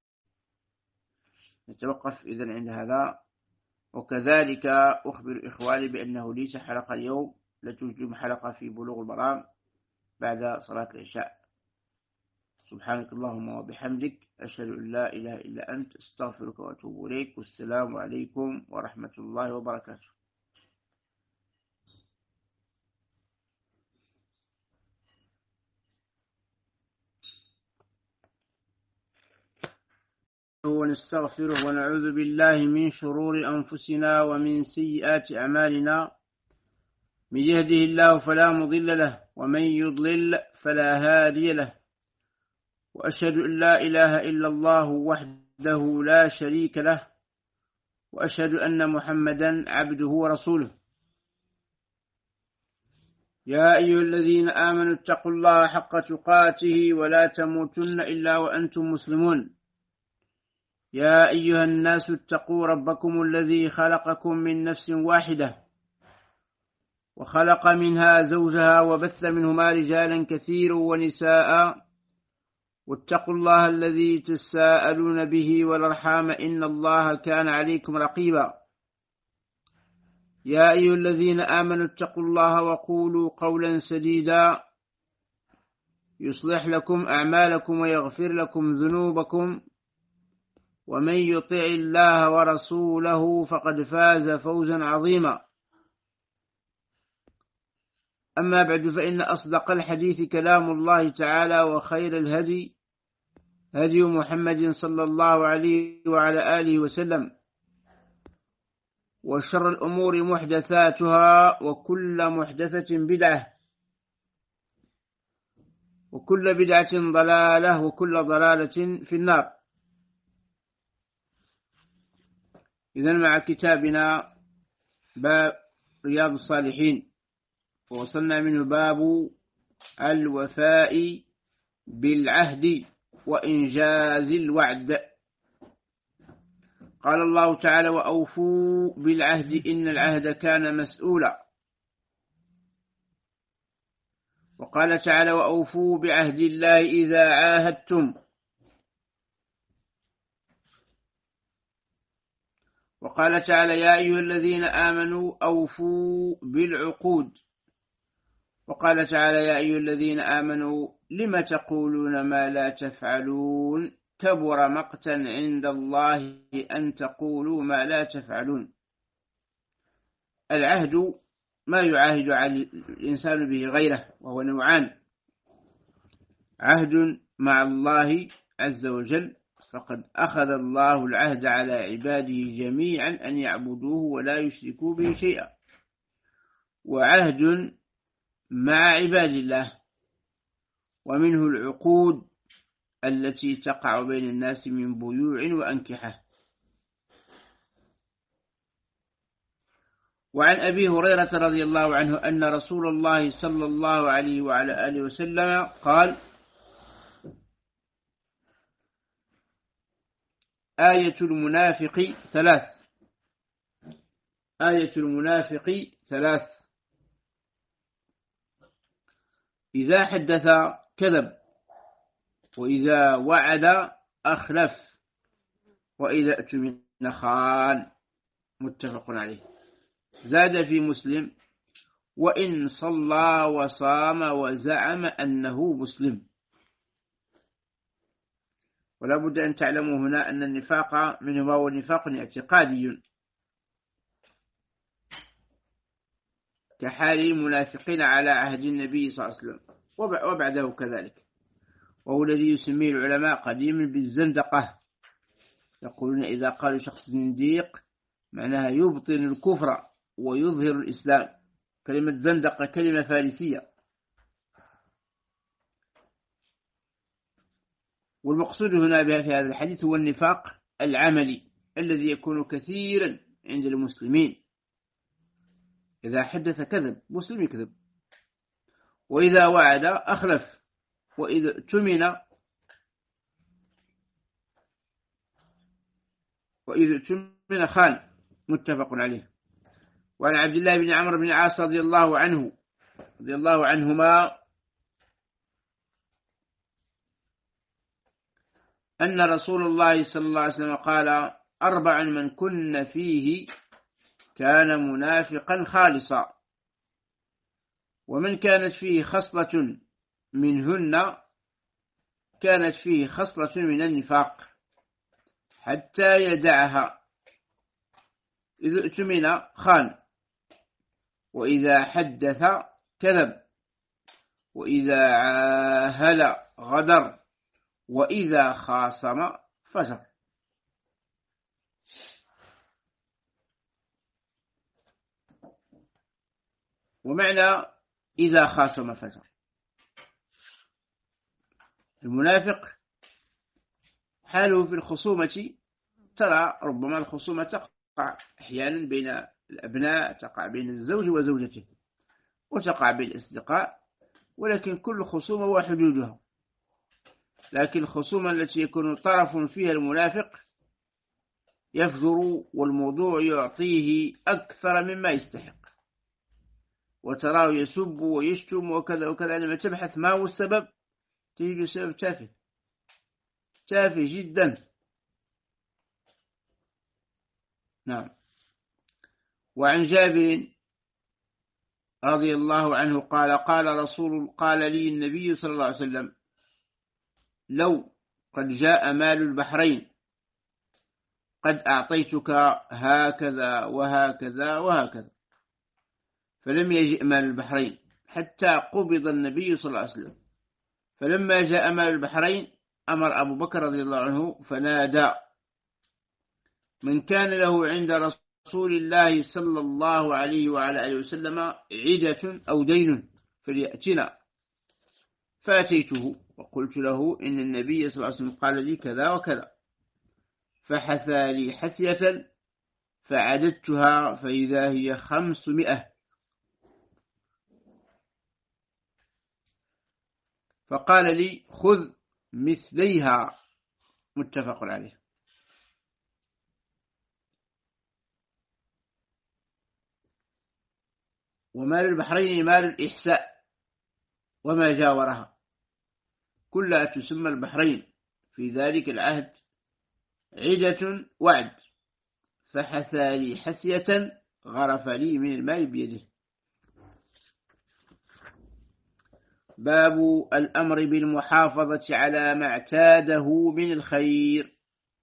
نتوقف إذن عند هذا. وكذلك أخبر إخواني بأنه ليس حلقة اليوم، لتجدم حلقة في بلوغ المرام بعد صلاة العشاء. سبحانك اللهم وبحمدك، أشهد أن لا إله إلا أنت، استغفرك وأتوب إليك، والسلام عليكم ورحمة الله وبركاته. ونستغفره ونعوذ بالله من شرور أنفسنا ومن سيئات أعمالنا، من يهده الله فلا مضل له ومن يضلل فلا هادي له، وأشهد أن لا إله إلا الله وحده لا شريك له، وأشهد أن محمدا عبده ورسوله. يا أيها الذين آمنوا اتقوا الله حق تقاته ولا تموتن إلا وأنتم مسلمون. يا أيها الناس اتقوا ربكم الذي خلقكم من نفس واحدة، وخلق منها زوجها، وبث منهما رجالا كثيرا ونساء، واتقوا الله الذي تساءلون به والأرحام إن الله كان عليكم رقيبا. يا أيها الذين آمنوا اتقوا الله وقولوا قولا سديدا يصلح لكم أعمالكم ويغفر لكم ذنوبكم، ومن يطع الله ورسوله فقد فاز فوزا عظيما. أما بعد، فإن أصدق الحديث كلام الله تعالى، وخير الهدي هدي محمد صلى الله عليه وعلى آله وسلم، وشر الأمور محدثاتها، وكل محدثة بدعة، وكل بدعة ضلالة، وكل ضلالة في النار. إذن مع كتابنا باب رياض الصالحين، ووصلنا منه باب الوفاء بالعهد وإنجاز الوعد. قال الله تعالى: وأوفوا بالعهد إن العهد كان مسؤولا. وقال تعالى: وأوفوا بعهد الله إذا عاهدتم. وقال تعالى يا أيها الذين آمنوا أوفوا بالعقود. وقال تعالى يا أيها الذين آمنوا لم تقولون ما لا تفعلون كبر مقتا عند الله أن تقولوا ما لا تفعلون. العهد ما يعاهد على الإنسان به غيره، وهو نوعان: عهد مع الله عز وجل، فقد أخذ الله العهد على عباده جميعا أن يعبدوه ولا يشركوا به شيئا، وعهد مع عباد الله، ومنه العقود التي تقع بين الناس من بيوع وأنكحة. وعن أبي هريرة رضي الله عنه أن رسول الله صلى الله عليه وعلى آله وسلم قال: آية المنافق ثلاث. آية المنافق ثلاث: إذا حدث كذب، وإذا وعد أخلف، وإذا اؤتمن خان. متفق عليه. زاد في مسلم: وإن صلى وصام وزعم أنه مسلم. ولا بد أن تعلموا هنا أن النفاق منه هو نفاق اعتقادي، كحال المنافقين على عهد النبي صلى الله عليه وسلم وبعده كذلك، وهو الذي يسميه العلماء قديما بالزندقة. يقولون إذا قالوا شخص زنديق معناها يبطن الكفر ويظهر الإسلام. كلمة زندقة كلمة فارسية، والمقصود هنا بها في هذا الحديث هو النفاق العملي الذي يكون كثيرا عند المسلمين. إذا حدث كذب، مسلم يكذب، وإذا وعد أخلف، وإذا اؤتمن خان. متفق عليه. وعن عبد الله بن عمرو بن العاص رضي الله عنهما أن رسول الله صلى الله عليه وسلم قال: 4 من كن فيه كان منافقا خالصا، ومن كانت فيه خصلة منهن كانت فيه خصلة من النفاق حتى يدعها: إذا اؤتمن خان، وإذا حدث كذب، وإذا عاهل غدر، وإذا خاصم فجر. ومعنى إذا خاصم فجر، المنافق حاله في الخصومة، ترى ربما الخصومة تقع أحيانا بين الأبناء، تقع بين الزوج وزوجته، وتقع بين الأصدقاء، ولكن كل خصومة وحدودها. لكن الخصومة التي يكون طرف فيها المنافق يفجر، والموضوع يعطيه أكثر مما يستحق، وتراه يسب ويشتم وكذا وكذا. لما تبحث ما هو السبب تجد السبب تافه جدا. نعم. وعن جابر رضي الله عنه قال: قال لي النبي صلى الله عليه وسلم: لو قد جاء مال البحرين قد أعطيتك هكذا وهكذا وهكذا، فلم يجئ مال البحرين حتى قبض النبي صلى الله عليه وسلم. فلما جاء مال البحرين أمر أبو بكر رضي الله عنه فنادى: من كان له عند رسول الله صلى الله عليه وعلى آله وسلم عدة أو دين فليأتنا. فأتيته وقلت له: إن النبي صلى الله عليه وسلم قال لي كذا وكذا. فحثى لي حثية فعددتها فإذا هي 500. فقال لي: خذ مثليها. متفق عليه. ومال البحرين مال الإحساء وما جاورها، كلها تسمى البحرين في ذلك العهد عدة وعد، فحثى لي حثية غرف لي من الماء بيده. باب الأمر بالمحافظة على ما اعتاده من الخير.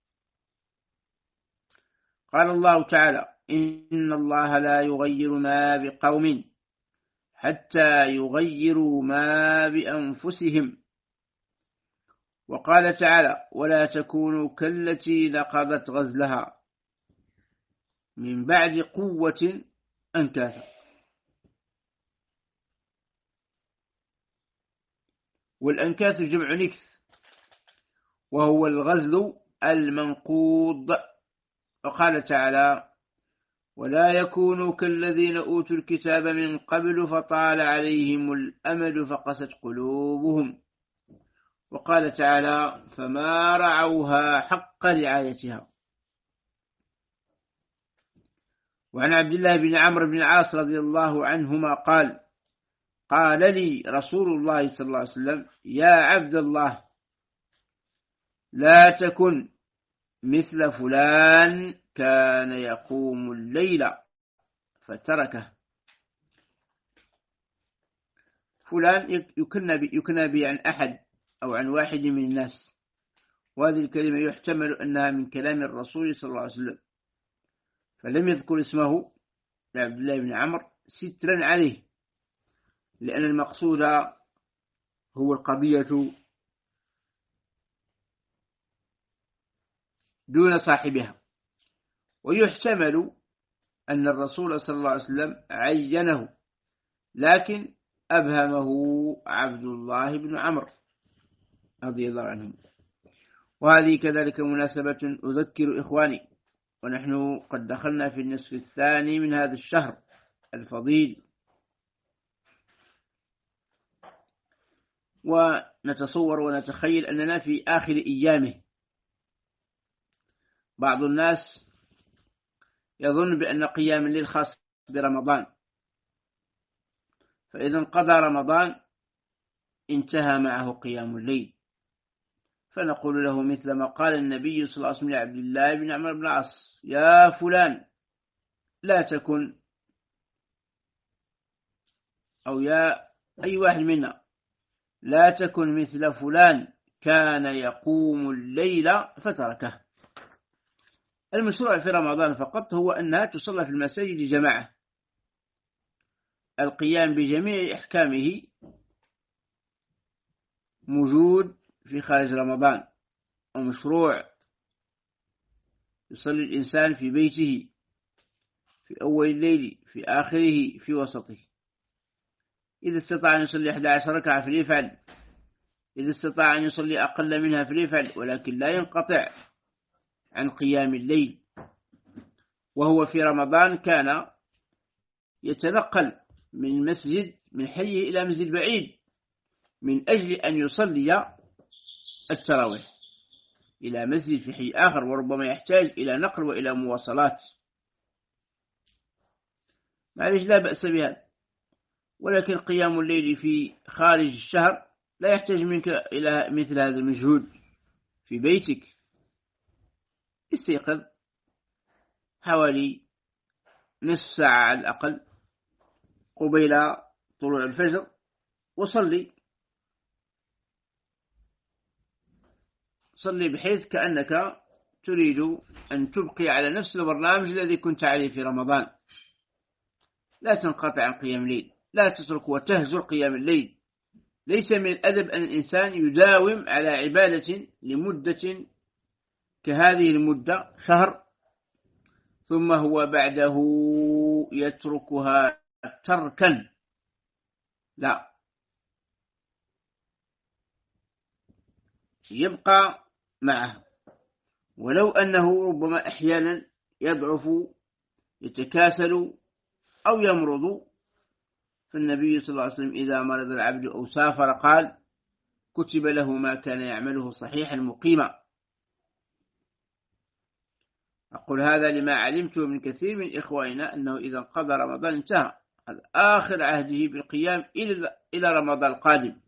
قال الله تعالى: إن الله لا يغير ما بقوم حتى يغيروا ما بأنفسهم. وقال تعالى: ولا تكونوا كالتي نقضت غزلها من بعد قوة أنكاثا. والأنكاث جمع نكث، وهو الغزل المنقوض. وقال تعالى: ولا يكونوا كالذين أوتوا الكتاب من قبل فطال عليهم الأمد فقست قلوبهم. وقال تعالى: فما رعوها حق رعايتها. وعن عبد الله بن عمرو بن العاص رضي الله عنهما قال: قال لي رسول الله صلى الله عليه وسلم: يا عبد الله، لا تكن مثل فلان كان يقوم الليل فتركه. فلان يكنى به عن أحد أو عن واحد من الناس، وهذه الكلمة يحتمل أنها من كلام الرسول صلى الله عليه وسلم، فلم يذكر اسمه لعبد الله بن عمرو سترا عليه، لأن المقصود هو القضية دون صاحبها. ويحتمل أن الرسول صلى الله عليه وسلم عينه، لكن أبهمه عبد الله بن عمرو رضي الله عنهم. وهذه كذلك مناسبة أذكر إخواني، ونحن قد دخلنا في النصف الثاني من هذا الشهر الفضيل، ونتصور ونتخيل أننا في آخر أيامه. بعض الناس يظن بأن قيام الليل خاص برمضان، فإذا انقضى رمضان انتهى معه قيام الليل، فنقول له مثل ما قال النبي صلى الله عليه وسلم لعبد الله بن عمرو بن العاص: يا فلان، لا تكن، أو يا أي واحد منا، لا تكن مثل فلان كان يقوم الليل فتركه. المشروع في رمضان فقط هو أنها تصلى في المساجد جماعة. القيام بجميع أحكامه موجود في خارج رمضان، ومشروع يصلي الإنسان في بيته، في أول الليل، في آخره، في وسطه. إذا استطاع أن يصلي 11 ركعة فليفعل، إذا استطاع أن يصلي أقل منها فليفعل، ولكن لا ينقطع عن قيام الليل. وهو في رمضان كان يتنقل من مسجد من حيه إلى مسجد بعيد من أجل أن يصلي التراويح إلى مسجد في حي آخر، وربما يحتاج إلى نقل وإلى مواصلات. معلش لا بأس بها، ولكن قيام الليل في خارج الشهر لا يحتاج منك إلى مثل هذا المجهود. في بيتك استيقظ حوالي نصف ساعة على الأقل قبيل طلوع الفجر وصلي بحيث كأنك تريد أن تبقي على نفس البرنامج الذي كنت عليه في رمضان. لا تنقطع عن قيام الليل، لا تترك وتهجر قيام الليل. ليس من الأدب أن الإنسان يداوم على عبادة لمدة كهذه المدة، شهر، ثم هو بعده يتركها تركا. لا، يبقى معه، ولو أنه ربما أحيانا يضعف، يتكاسل أو يمرض. فالنبي صلى الله عليه وسلم إذا مرض العبد أو سافر قال: كتب له ما كان يعمله صحيحا مقيما. أقول هذا لما علمته من كثير من إخواننا أنه إذا انقضى رمضان انتهى، هذا آخر عهده بالقيام إلى رمضان القادم.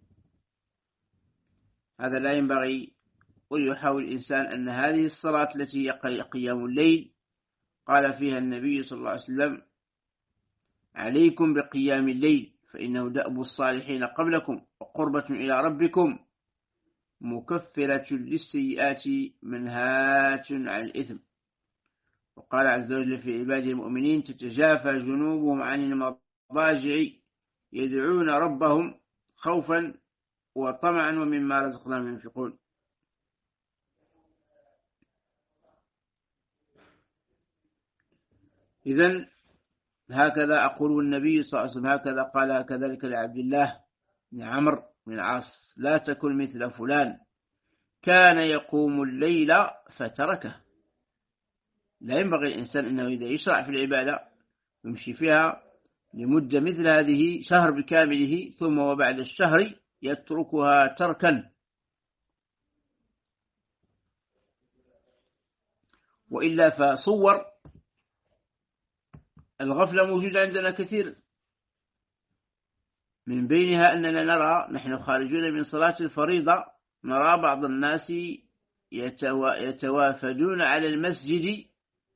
هذا لا ينبغي، وليحاول الإنسان أن هذه الصلاة التي هي قيام الليل قال فيها النبي صلى الله عليه وسلم: عليكم بقيام الليل فإنه دأب الصالحين قبلكم وقربة إلى ربكم مكفرة للسيئات منهاة عن الإثم. وقال عز وجل في عباد المؤمنين: تتجافى جنوبهم عن المضاجع يدعون ربهم خوفا وطمعا ومما رزقناهم ينفقون. إذن هكذا أقول النبي صلى الله عليه وسلم هكذا قال كذلك لعبد الله بن عمرو بن العاص: لا تكن مثل فلان كان يقوم الليل فتركه. لا ينبغي الإنسان أنه إذا يشرع في العبادة يمشي فيها لمدة مثل هذه شهر بكامله ثم وبعد الشهر يتركها تركا، وإلا فصور الغفلة موجودة عندنا كثير، من بينها أننا نرى نحن خارجون من صلاة الفريضة نرى بعض الناس يتوافدون على المسجد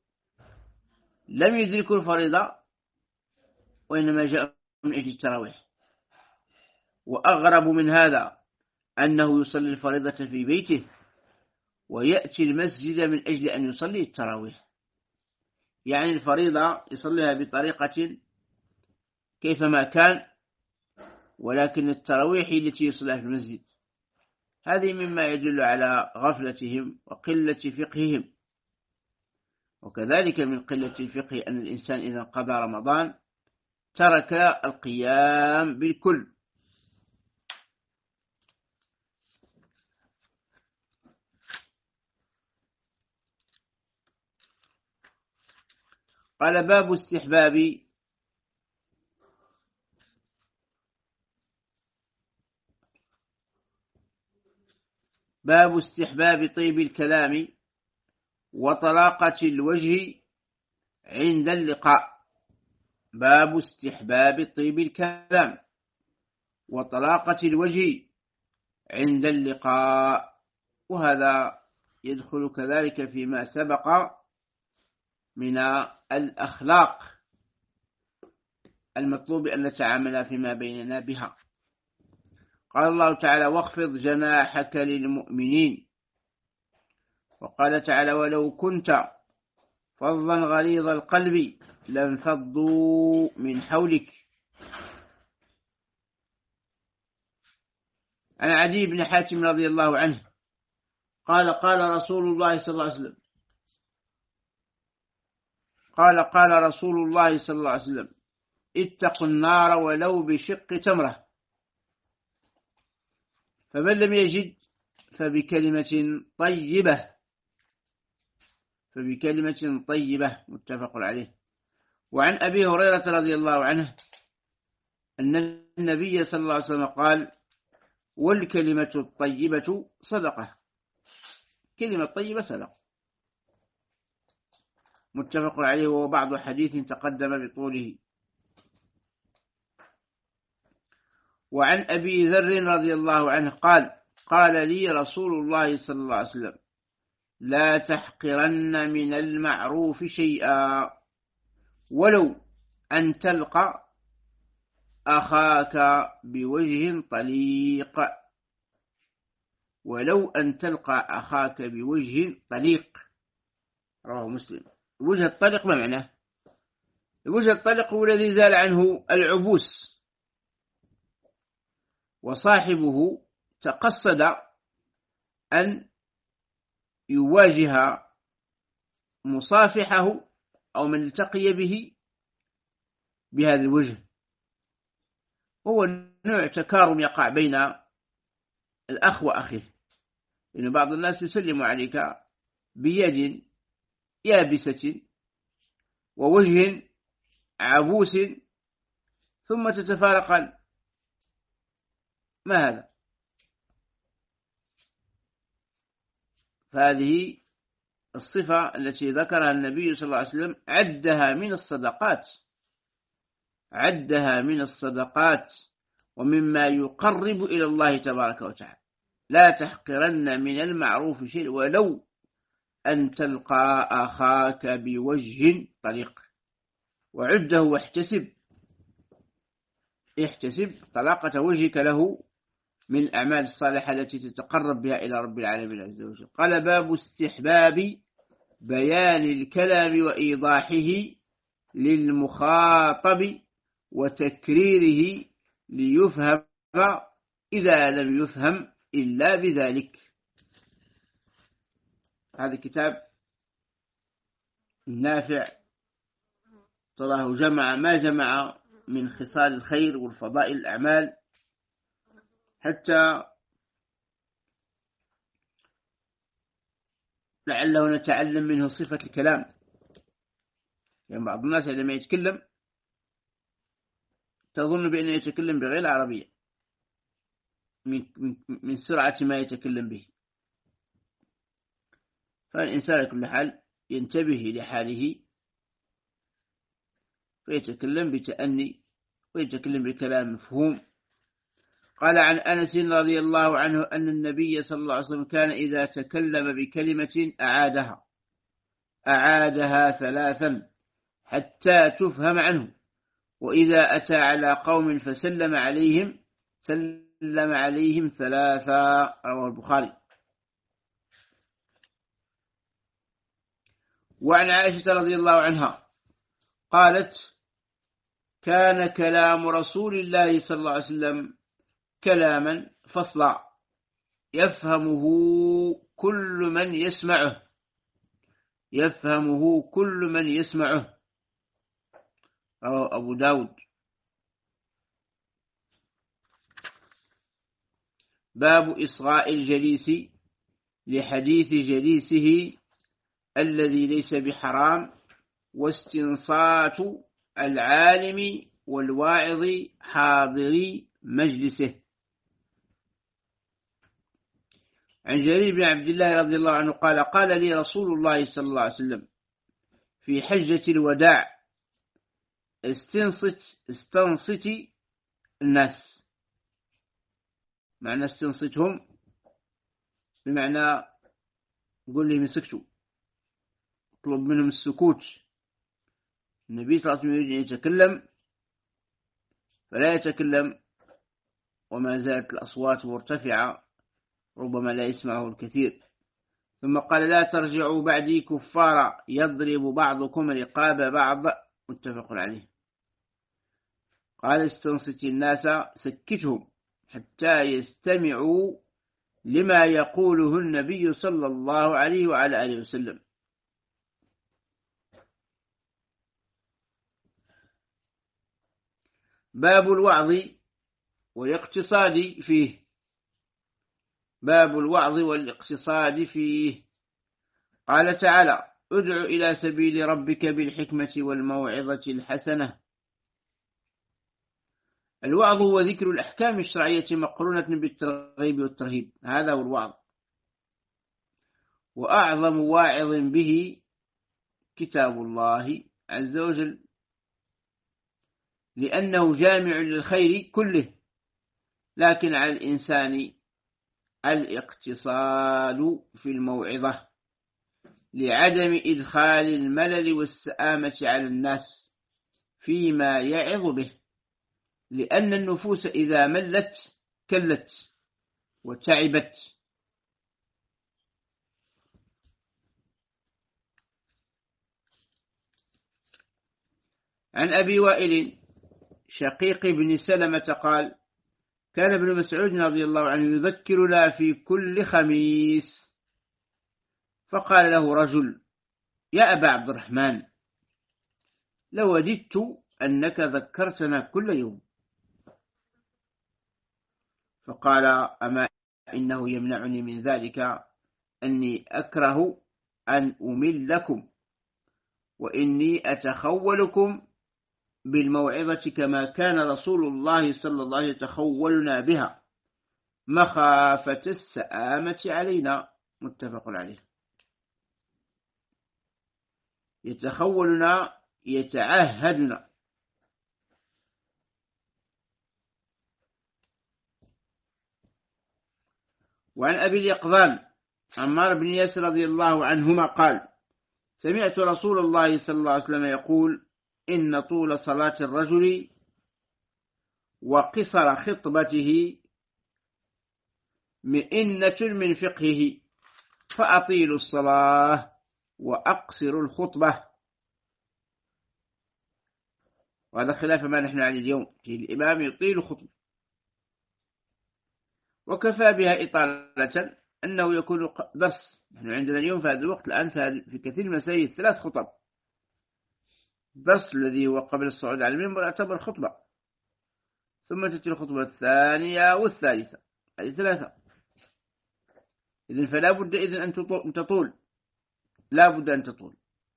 لم يدركوا الفريضة وإنما جاءوا من أجل التراويح. وأغرب من هذا أنه يصلي الفريضة في بيته ويأتي المسجد من أجل أن يصلي التراويح، يعني الفريضة يصليها بطريقة كيفما كان، ولكن التراويح التي يصليها في المسجد. هذه مما يدل على غفلتهم وقلة فقههم. وكذلك من قلة الفقه أن الإنسان إذا قضى رمضان ترك القيام بالكل. قال: باب استحباب طيب الكلام وطلاقة الوجه عند اللقاء. باب استحباب طيب الكلام وطلاقة الوجه عند اللقاء، وهذا يدخل كذلك فيما سبق من الأخلاق المطلوب أن نتعامل فيما بيننا بها. قال الله تعالى: واخفض جناحك للمؤمنين. وقال تعالى: ولو كنت فظا غليظ القلب لانفضوا من حولك. عن عدي بن حاتم رضي الله عنه قال: قال رسول الله صلى الله عليه وسلم: اتقوا النار ولو بشق تمرة، فمن لم يجد فبكلمة طيبة متفق عليه. وعن أبي هريرة رضي الله عنه أن النبي صلى الله عليه وسلم قال: والكلمة الطيبة صدقة. كلمة طيبة صدقة، متفق عليه، وبعض حديث تقدم بطوله. وعن أبي ذر رضي الله عنه قال: قال لي رسول الله صلى الله عليه وسلم: لا تحقرن من المعروف شيئا ولو أن تلقى أخاك بوجه طليق. رواه مسلم. الوجه الطليق ما معناه؟ الوجه الطليق هو الذي زال عنه العبوس، وصاحبه تقصد أن يواجه مصافحه أو من التقي به بهذا الوجه، وهو نوع تكارم يقع بين الأخ وأخيه، لأن بعض الناس يسلم عليك بيد يابسة ووجه عبوس ثم تتفارقان. ما هذا؟ فهذه الصفة التي ذكرها النبي صلى الله عليه وسلم عدها من الصدقات ومما يقرب إلى الله تبارك وتعالى. لا تحقرن من المعروف شيء ولو أن تلقى أخاك بوجه طليق، وعده واحتسب طلاقة وجهك له من الأعمال الصالحة التي تتقرب بها إلى رب العالمين عز وجل. قال: باب استحباب بيان الكلام وإيضاحه للمخاطب وتكريره ليفهم إذا لم يفهم إلا بذلك. هذا كتاب نافع تراه جمع ما جمع من خصال الخير والفضائل الأعمال، حتى لعله نتعلم منه صفة الكلام. يعني بعض الناس عندما يتكلم تظن بأنه يتكلم بغير العربية من سرعة ما يتكلم به. فالإنسان على كل حال ينتبه لحاله فيتكلم بتأني ويتكلم بكلام مفهوم. قال عن أنس رضي الله عنه أن النبي صلى الله عليه وسلم كان إذا تكلم بكلمة أعادها 3 حتى تفهم عنه، وإذا أتى على قوم فسلم عليهم سلم عليهم 3. رواه البخاري. وعن عائشة رضي الله عنها قالت: كان كلام رسول الله صلى الله عليه وسلم كلاما فصلا يفهمه كل من يسمعه. رواه أبو داود. باب إصغاء الجليس لحديث جليسه الذي ليس بحرام، واستنصات العالم والواعظ حاضري مجلسه. عن جرير بن عبد الله رضي الله عنه قال: قال لي رسول الله صلى الله عليه وسلم في حجة الوداع: استنصتي الناس. معنى استنصتهم بمعنى قل لهم يسكتوا، اطلب منهم السكوت. النبي صلى الله عليه وسلم يريد أن يتكلم فلا يتكلم وما زالت الأصوات مرتفعة ربما لا يسمعه الكثير. ثم قال: لا ترجعوا بعدي كفارا يضرب بعضكم رقاب بعض. متفق عليه. قال: استنصت الناس، سكتهم حتى يستمعوا لما يقوله النبي صلى الله عليه وعلى آله وسلم. باب الوعظ والاقتصاد فيه. باب الوعظ والاقتصاد فيه. قال تعالى: ادع إلى سبيل ربك بالحكمة والموعظة الحسنة. الوعظ هو ذكر الأحكام الشرعية مقرونة بالترغيب والترهيب، هذا هو الوعظ. وأعظم واعظ به كتاب الله عز وجل، لأنه جامع للخير كله، لكن على الإنسان الاقتصاد في الموعظة لعدم إدخال الملل والسآمة على الناس فيما يعظ به، لأن النفوس إذا ملت كلت وتعبت. عن أبي وائل شقيق بن سلمة قال: كان ابن مسعود رضي الله عنه يذكرنا في كل خميس، فقال له رجل: يا أبا عبد الرحمن، لوددت أنك ذكرتنا كل يوم. فقال: أما إنه يمنعني من ذلك أني أكره أن أملكم، وإني أتخولكم بالموعظة كما كان رسول الله صلى الله عليه وسلم يتخولنا بها مخافة السآمة علينا. متفق عليه. يتخولنا يتعهدنا. وعن أبي اليقظان عمار بن ياسر رضي الله عنهما قال: سمعت رسول الله صلى الله عليه وسلم يقول: إن طول صلاة الرجل وقصر خطبته مئنة من فقهه، فأطيلوا الصلاة وأقصروا الخطبة. وهذا خلاف ما نحن عليه اليوم، في الإمام يطيل خطبة، وكفى بها إطالة أنه يكون درس. نحن عندنا اليوم في هذا الوقت الآن في كثير من المساجد 3 خطب. الدرس الذي هو قبل الصعود على المنبر يعتبر خطبة، ثم تأتي الخطبة الثانية والثالثة، هذه 3. إذن فلا بد أن تطول، لا بد أن تطول.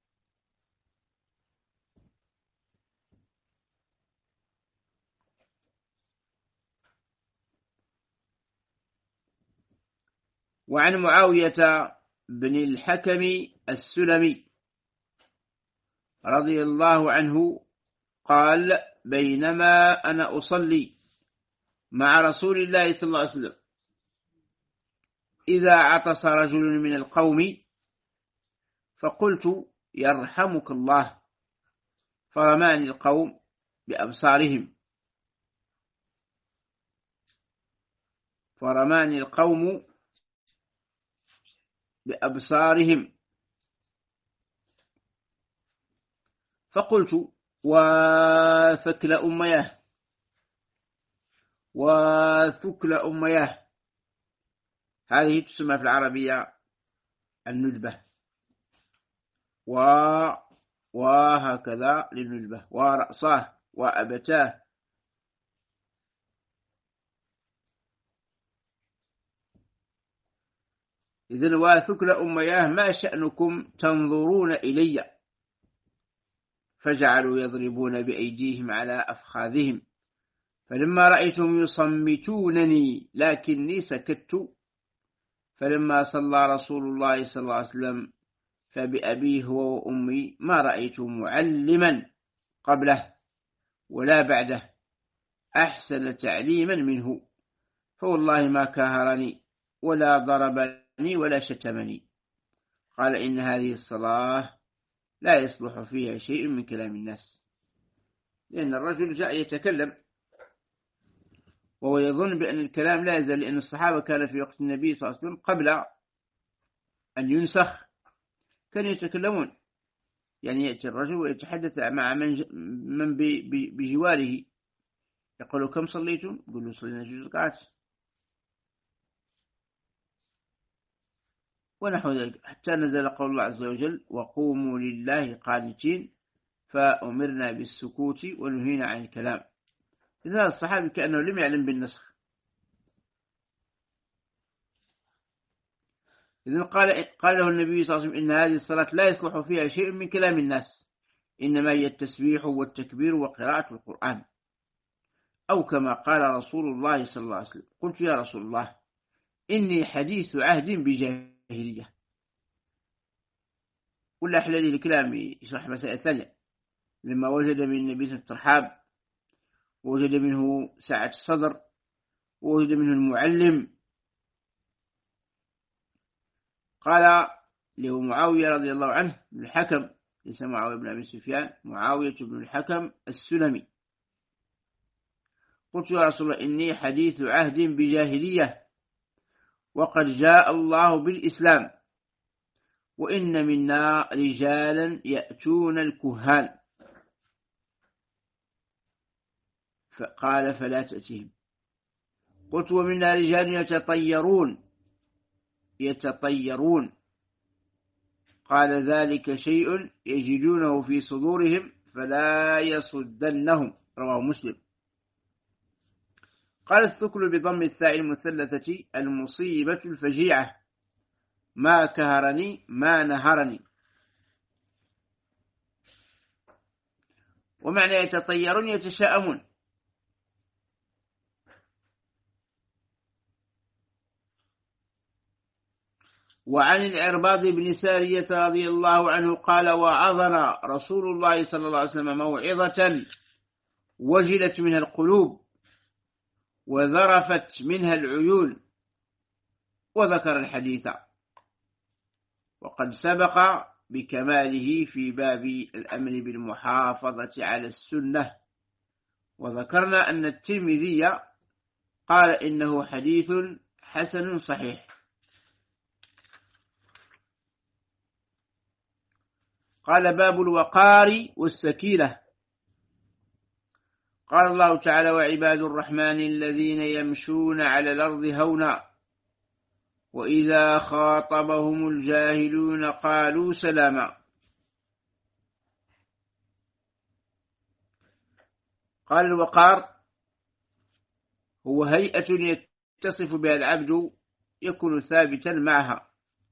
وعن معاوية بن الحكم السلمي رضي الله عنه قال: بينما أنا أصلي مع رسول الله صلى الله عليه وسلم إذا عطس رجل من القوم فقلت: يرحمك الله، فرماني القوم بأبصارهم فقلت: وثكل أمياه. هذه تسمى في العربية الندبة، وهكذا للندبة، ورأساه وأبتاه. إذن وثكل أمياه: ما شأنكم تنظرون إلي؟ فجعلوا يضربون بأيديهم على أفخاذهم، فلما رأيتهم يصمتونني لكني سكت. فلما صلى رسول الله صلى الله عليه وسلم فبأبيه هو وأمي ما رأيت معلما قبله ولا بعده أحسن تعليما منه، فوالله ما كهرني ولا ضربني ولا شتمني. قال: إن هذه الصلاة لا يصلح فيها شيء من كلام الناس. لأن الرجل جاء يتكلم وهو يظن بأن الكلام لا يزال، لأن الصحابة كان في وقت النبي صلى الله عليه وسلم قبل أن ينسخ كانوا يتكلمون، يعني يأتي الرجل ويتحدث مع من بجواره، يقول: كم صليتم؟ يقولوا: صلينا 2 ركعات، ونحو ذلك، حتى نزل قول الله عز وجل: وقوموا لله قانتين، فأمرنا بالسكوت ونهينا عن الكلام. إذا الصحابي كأنه لم يعلم بالنسخ. إذن قال له النبي صلى الله عليه وسلم: إن هذه الصلاة لا يصلح فيها شيء من كلام الناس، إنما هي التسبيح والتكبير وقراءة القرآن، أو كما قال رسول الله صلى الله عليه وسلم. قلت: يا رسول الله، إني حديث عهد بجاهلية. ولا أحلى لي الكلام يشرح مسائل ثانية. لما وجد من النبي الترحاب، ووجد منه سعة الصدر، ووجد منه المعلم، قال له معاوية رضي الله عنه بن الحكم، ليس معاوية بن أبي سفيان، معاوية بن الحكم السلمي. قلت: يا رسول الله، إني حديث عهد بجاهلية، وقد جاء الله بالإسلام، وإن منا رجالا يأتون الكهان. فقال: فلا تأتيهم. قلت: ومنا رجال يتطيرون. قال: ذلك شيء يجدونه في صدورهم فلا يصدنهم. رواه مسلم. قال: الثكل بضم الثاء المثلثة المصيبة الفجيعة، ما كهرني ما نهرني. ومعنى يتطيرون يتشاءمون. وعن العرباض بن سارية رضي الله عنه قال: وعظنا رسول الله صلى الله عليه وسلم موعظة وجلت منها القلوب وذرفت منها العيون، وذكر الحديث. وقد سبق بكماله في باب الأمر بالمحافظة على السنة. وذكرنا أن الترمذي قال إنه حديث حسن صحيح. قال باب الوقار والسكينة. قال الله تعالى: وعباد الرحمن الذين يمشون على الأرض هونا وإذا خاطبهم الجاهلون قالوا سلاما. قال الوقار هو هيئة يتصف بها العبد يكون ثابتا معها،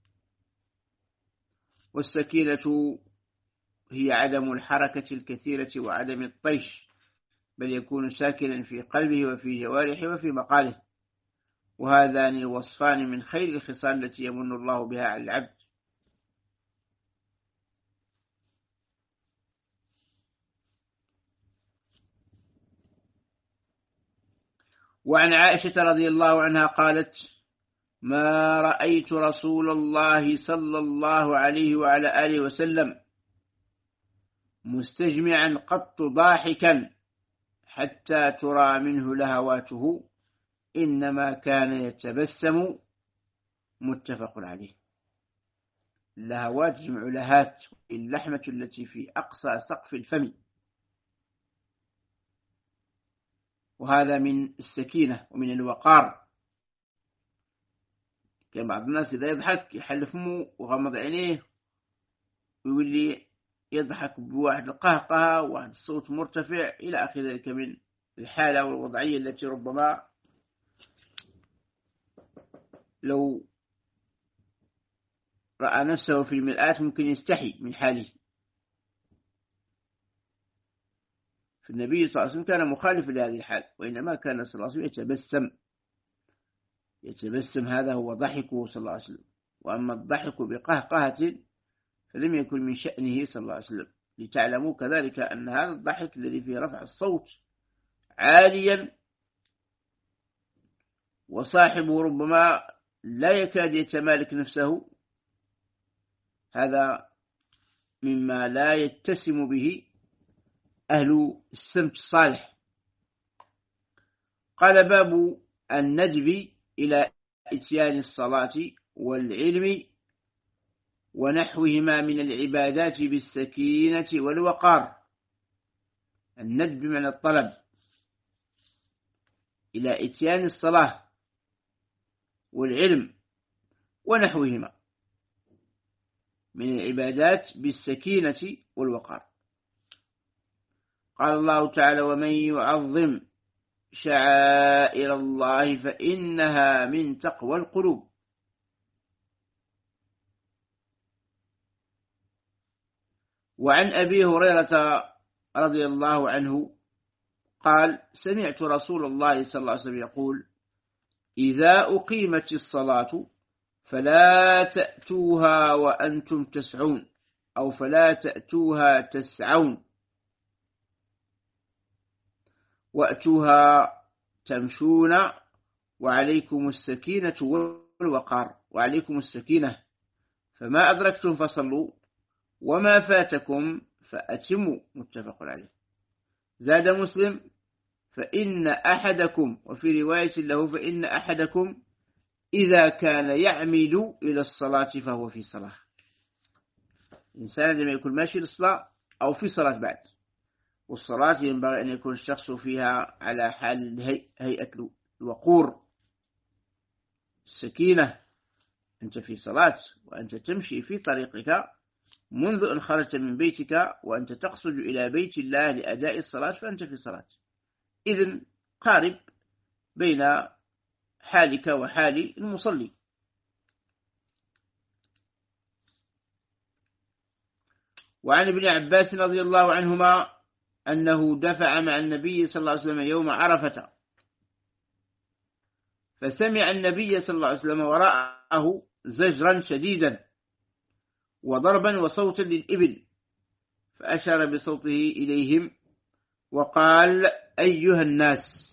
والسكينة هي عدم الحركة الكثيرة وعدم الطيش، بل يكون ساكنا في قلبه وفي جوارحه وفي مقاله، وهذان الوصفان من خير الخصال التي يمن الله بها على العبد. وعن عائشة رضي الله عنها قالت: ما رأيت رسول الله صلى الله عليه وعلى آله وسلم مستجمعا قط ضاحكا حتى ترى منه لهواته، إنما كان يتبسم. متفق عليه. اللهوات جمع لهات، اللحمة التي في أقصى سقف الفم، وهذا من السكينة ومن الوقار. كان بعض الناس إذا يضحك يحل فمه وغمض عينيه ويقول لي يضحك بواحد القهقه وواحد الصوت مرتفع إلى آخر ذلك من الحالة والوضعية التي ربما لو رأى نفسه في المرآة ممكن يستحي من حاله. فالنبي صلى الله عليه وسلم كان مخالفا لهذه الحال، وإنما كان صلى الله عليه وسلم يتبسم. هذا هو ضحكه صلى الله عليه وسلم. وأما الضحك بقهقهة فلم يكن من شأنه صلى الله عليه وسلم، لتعلموا كذلك أن هذا الضحك الذي فيه رفع الصوت عاليا وصاحبه ربما لا يكاد يتمالك نفسه، هذا مما لا يتسم به أهل السمت الصالح. قال باب الندب إلى إتيان الصلاة والعلم ونحوهما من العبادات بالسكينة والوقار. الندب من الطلب إلى إتيان الصلاة والعلم ونحوهما من العبادات بالسكينة والوقار. قال الله تعالى: ومن يعظم شعائر الله فإنها من تقوى القلوب. وعن أبي هريرة رضي الله عنه قال: سمعت رسول الله صلى الله عليه وسلم يقول: إذا أقيمت الصلاة فلا تأتوها وأنتم تسعون، أو فلا تأتوها تسعون، وأتوها تمشون، وعليكم السكينة والوقار، وعليكم السكينة، فما أدركتم فصلوا وما فاتكم فأتموا. متفق عليه. زاد مسلم: فإن أحدكم، وفي رواية له: فإن أحدكم إذا كان يعمد إلى الصلاة فهو في صلاة. الإنسان لما يكون ماشي للصلاة أو في صلاة بعد، والصلاة ينبغي أن يكون الشخص فيها على حال هيئة الوقور، السكينة. أنت في صلاة وأنت تمشي في طريقك منذ أن خرجت من بيتك وأنت تقصد إلى بيت الله لأداء الصلاة، فأنت في صلاة. إذن قارب بين حالك وحال المصلي. وعن ابن عباس رضي الله عنهما أنه دفع مع النبي صلى الله عليه وسلم يوم عرفة، فسمع النبي صلى الله عليه وسلم وراءه زجرا شديدا وضربا وصوتا للإبل، فأشار بصوته إليهم وقال: أيها الناس،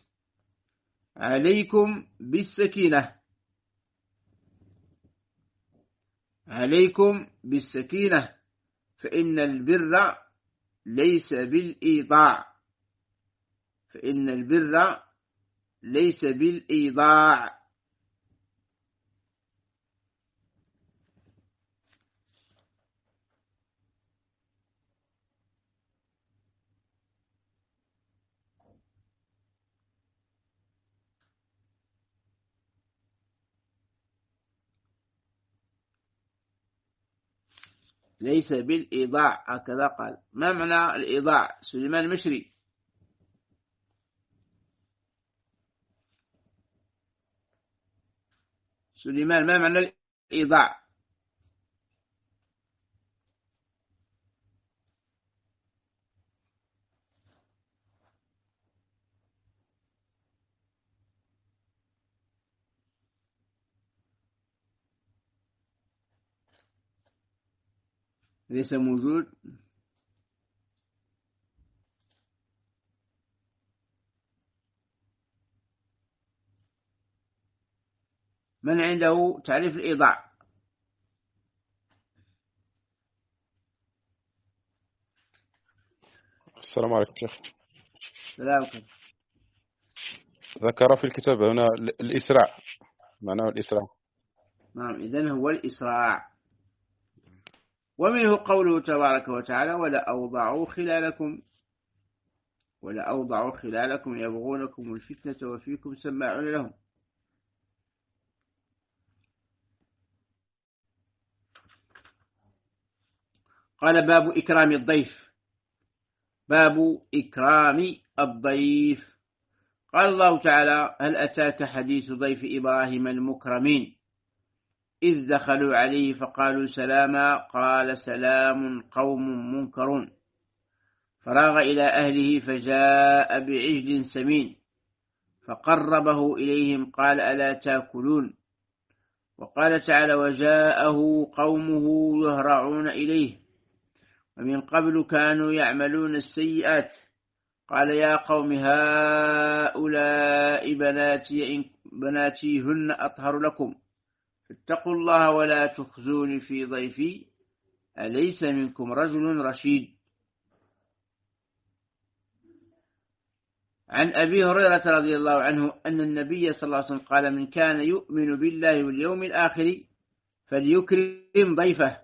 عليكم بالسكينة، عليكم بالسكينة فإن البر ليس بالإيضاع، فإن البر ليس بالإيضاع. ليس بالإيضاع هكذا قال. ما معنى الإيضاع؟ سليمان المشري. سليمان، ما معنى الإيضاع؟ ليس موجود. من عنده تعريف الإيضاع؟ السلام عليكم شيخ. سلام عليكم. ذكر في الكتاب هنا الإسراع، معناه الإسراع. نعم، إذن هو الإسراع. ومنه قوله تبارك وتعالى: ولا أوضعوا خلالكم يبغونكم الفتنة وفيكم سماعون لهم. قال: باب إكرام الضيف. باب إكرام الضيف. قال الله تعالى: هل أتاك حديث ضيف إبراهيم المكرمين إذ دخلوا عليه فقالوا سلاما قال سلام قوم منكرون فراغ إلى أهله فجاء بعجل سمين فقربه إليهم قال ألا تأكلون. وقال تعالى: وجاءه قومه يهرعون إليه ومن قبل كانوا يعملون السيئات قال يا قوم هؤلاء بناتي هن أطهر لكم فاتقوا الله ولا تخزوني في ضيفي أليس منكم رجل رشيد. عن أبي هريرة رضي الله عنه أن النبي صلى الله عليه وسلم قال: من كان يؤمن بالله واليوم الآخر فليكرم ضيفه،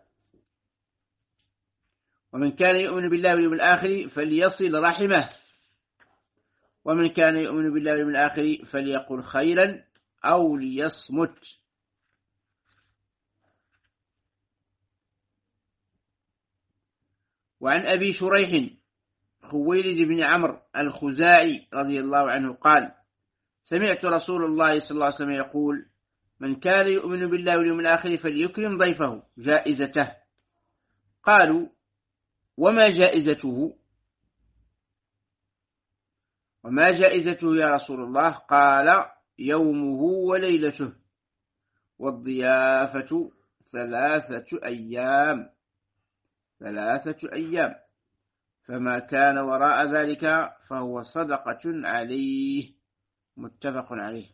ومن كان يؤمن بالله واليوم الآخر فليصل رحمه، ومن كان يؤمن بالله واليوم الآخر فليقل خيرا أو ليصمت. وعن أبي شريح خويلد بن عمرو الخزاعي رضي الله عنه قال: سمعت رسول الله صلى الله عليه وسلم يقول: من كان يؤمن بالله واليوم الآخر فليكرم ضيفه جائزته. قالوا: وما جائزته؟ وما جائزته يا رسول الله؟ قال: يومه وليلته والضيافة 3 أيام، 3 أيام، فما كان وراء ذلك فهو صدقة عليه. متفق عليه.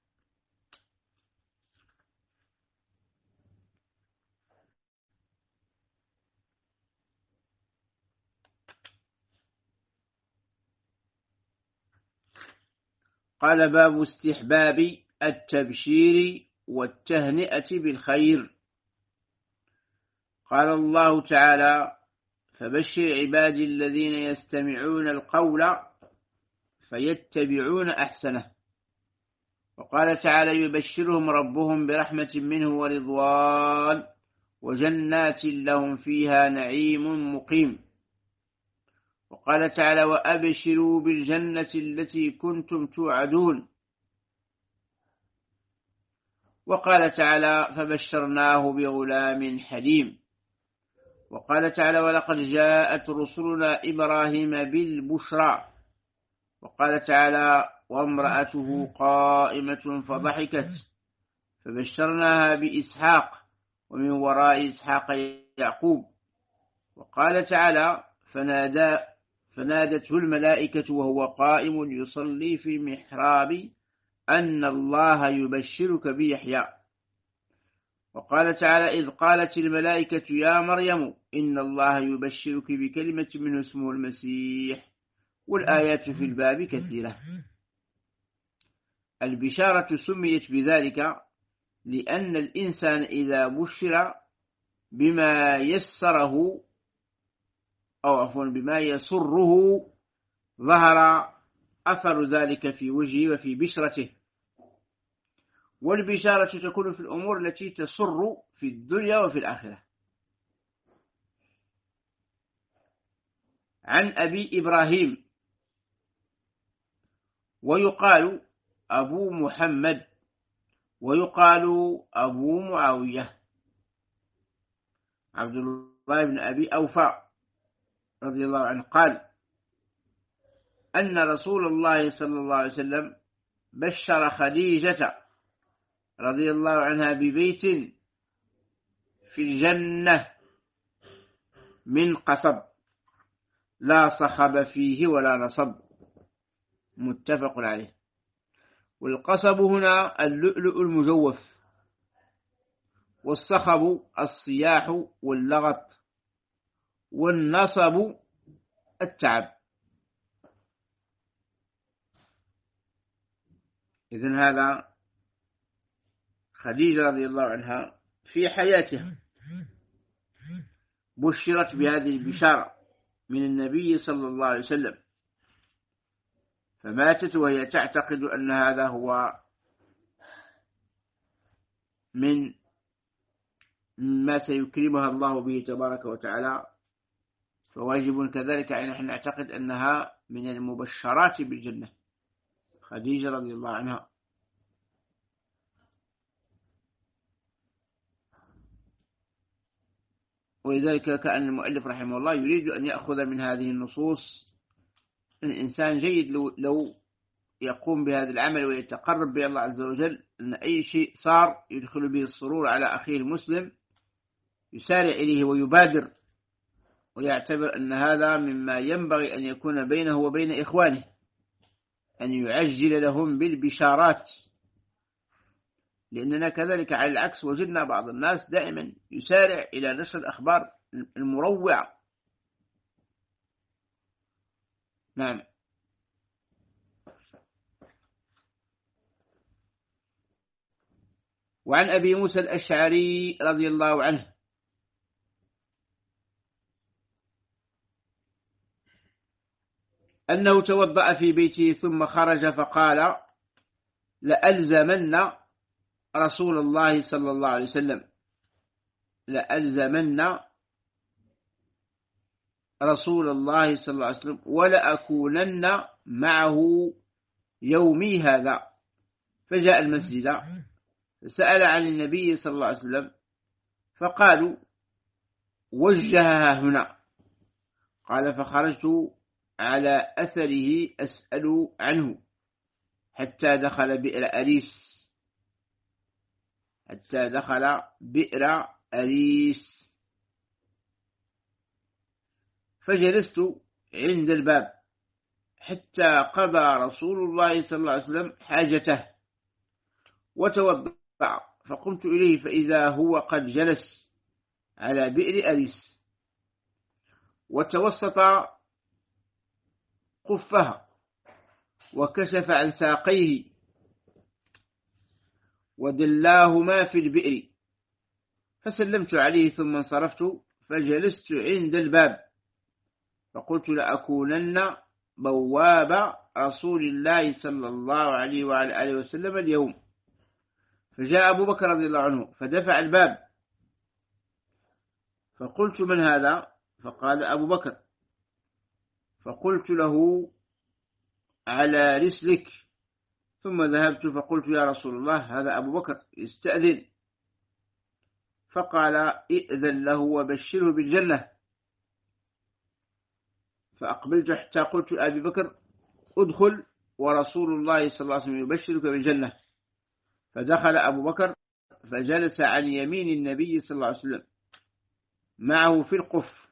قال: باب استحباب التبشير والتهنئة بالخير. قال الله تعالى: فبشر عبادي الذين يستمعون القول فيتبعون أحسنه. وقال تعالى: يبشرهم ربهم برحمة منه ورضوان وجنات لهم فيها نعيم مقيم. وقال تعالى: وأبشروا بالجنة التي كنتم توعدون. وقال تعالى: فبشرناه بغلام حليم. وقال تعالى: ولقد جاءت رسلنا إبراهيم بالبشرى. وقال تعالى: وامرأته قائمة فضحكت فبشرناها بإسحاق ومن وراء إسحاق يعقوب. وقال تعالى: فنادته الملائكة وهو قائم يصلي في المحراب أن الله يبشرك بيحيى. وقال تعالى: إذ قالت الملائكة يا مريم إن الله يبشرك بكلمة منه اسمه المسيح. والآيات في الباب كثيرة. البشارة سميت بذلك لأن الإنسان إذا بشر بما يسره أو عفوا بما يسره ظهر أثر ذلك في وجهه وفي بشرته. والبشارة تكون في الأمور التي تسر في الدنيا وفي الآخرة. عن أبي إبراهيم ويقال أبو محمد ويقال أبو معاوية عبد الله بن أبي أوفى رضي الله عنه قال أن رسول الله صلى الله عليه وسلم بشر خديجة رضي الله عنها ببيت في الجنة من قصب لا صخب فيه ولا نصب، متفق عليه. والقصب هنا اللؤلؤ المجوف، والصخب الصياح واللغط، والنصب التعب. إذن هذا خديجة رضي الله عنها في حياتها بشرت بهذه البشارة من النبي صلى الله عليه وسلم، فماتت وهي تعتقد أن هذا هو من ما سيكرمها الله به تبارك وتعالى، فواجب كذلك أن نحن نعتقد أنها من المبشرات بالجنة خديجة رضي الله عنها. ولذلك كأن المؤلف رحمه الله يريد أن يأخذ من هذه النصوص الإنسان جيد لو يقوم بهذا العمل ويتقرب به الله عز وجل، أن أي شيء صار يدخل به السرور على أخيه المسلم يسارع إليه ويبادر، ويعتبر أن هذا مما ينبغي أن يكون بينه وبين إخوانه، أن يعجل لهم بالبشارات. لأننا كذلك على العكس وجدنا بعض الناس دائما يسارع إلى نشر الأخبار المروعة. نعم. وعن أبي موسى الأشعري رضي الله عنه أنه توضأ في بيته ثم خرج فقال: لألزمن رسول الله صلى الله عليه وسلم، لألزمن رسول الله صلى الله عليه وسلم ولأكونن معه يومي هذا. فجاء المسجد فسأل عن النبي صلى الله عليه وسلم فقالوا: وجهها هنا. قال: فخرجت على أثره أسأل عنه حتى دخل بئر أريس، حتى دخل بئر أريس، فجلست عند الباب حتى قضى رسول الله صلى الله عليه وسلم حاجته وتوضأ، فقمت إليه فإذا هو قد جلس على بئر أريس وتوسط قفها وكشف عن ساقيه ودلاهما في البئر، فسلمت عليه ثم انصرفت فجلست عند الباب فقلت: لأكونن بواب رسول الله صلى الله عليه وعلى آله وسلم اليوم. فجاء أبو بكر رضي الله عنه فدفع الباب، فقلت: من هذا؟ فقال: أبو بكر. فقلت له: على رسلك. ثم ذهبت فقلت: يا رسول الله هذا أبو بكر يستأذن. فقال: ائذن له وبشره بالجنة. فأقبلت حتى قلت لأبي بكر: ادخل ورسول الله صلى الله عليه وسلم يبشرك بالجنة. فدخل أبو بكر فجلس عن يمين النبي صلى الله عليه وسلم معه في القف.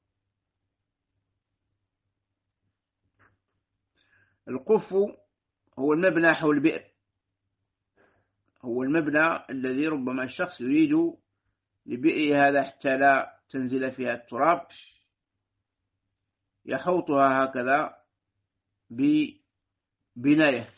القف هو المبنى حول البئر، هو المبنى الذي ربما الشخص يريد لبئر هذا حتى لا تنزل فيها التراب، يحوطها هكذا ببناية.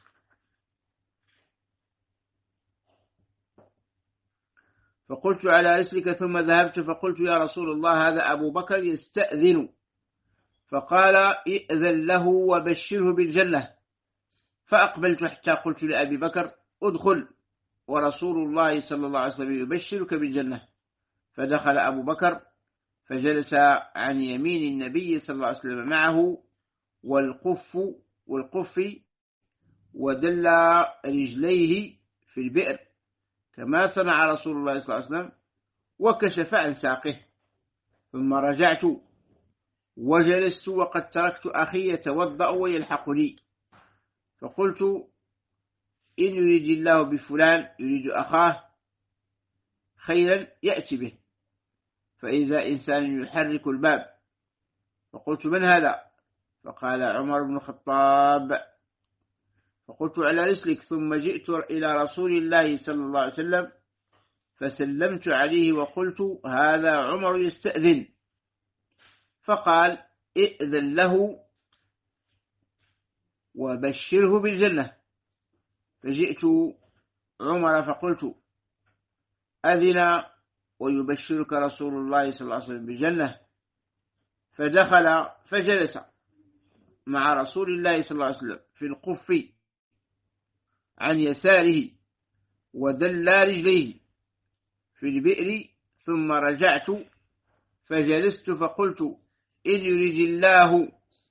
فقلت على رسلك، ثم ذهبت فقلت يا رسول الله هذا أبو بكر يستأذن، فقال ائذن له وبشره بالجنة. فأقبلت حتى قلت لأبي بكر ادخل ورسول الله صلى الله عليه وسلم يبشرك بالجنة. فدخل أبو بكر فجلس عن يمين النبي صلى الله عليه وسلم معه والقف ودل رجليه في البئر كما صنع رسول الله صلى الله عليه وسلم، وكشف عن ساقه. ثم رجعت وجلست وقد تركت أخي يتوضأ ويلحقني، فقلت إن يريد الله بفلان يريد أخاه خيرا يأتي به. فإذا إنسان يحرك الباب، فقلت من هذا؟ فقال عمر بن الخطاب. فقلت على رسلك، ثم جئت إلى رسول الله صلى الله عليه وسلم فسلمت عليه وقلت هذا عمر يستأذن. فقال ائذن له وبشره بالجنة. فجئت عمر فقلت أذن ويبشرك رسول الله صلى الله عليه وسلم بالجنة. فدخل فجلس مع رسول الله صلى الله عليه وسلم في القف عن يساره ودل رجليه في البئر. ثم رجعت فجلست فقلت إن يريد الله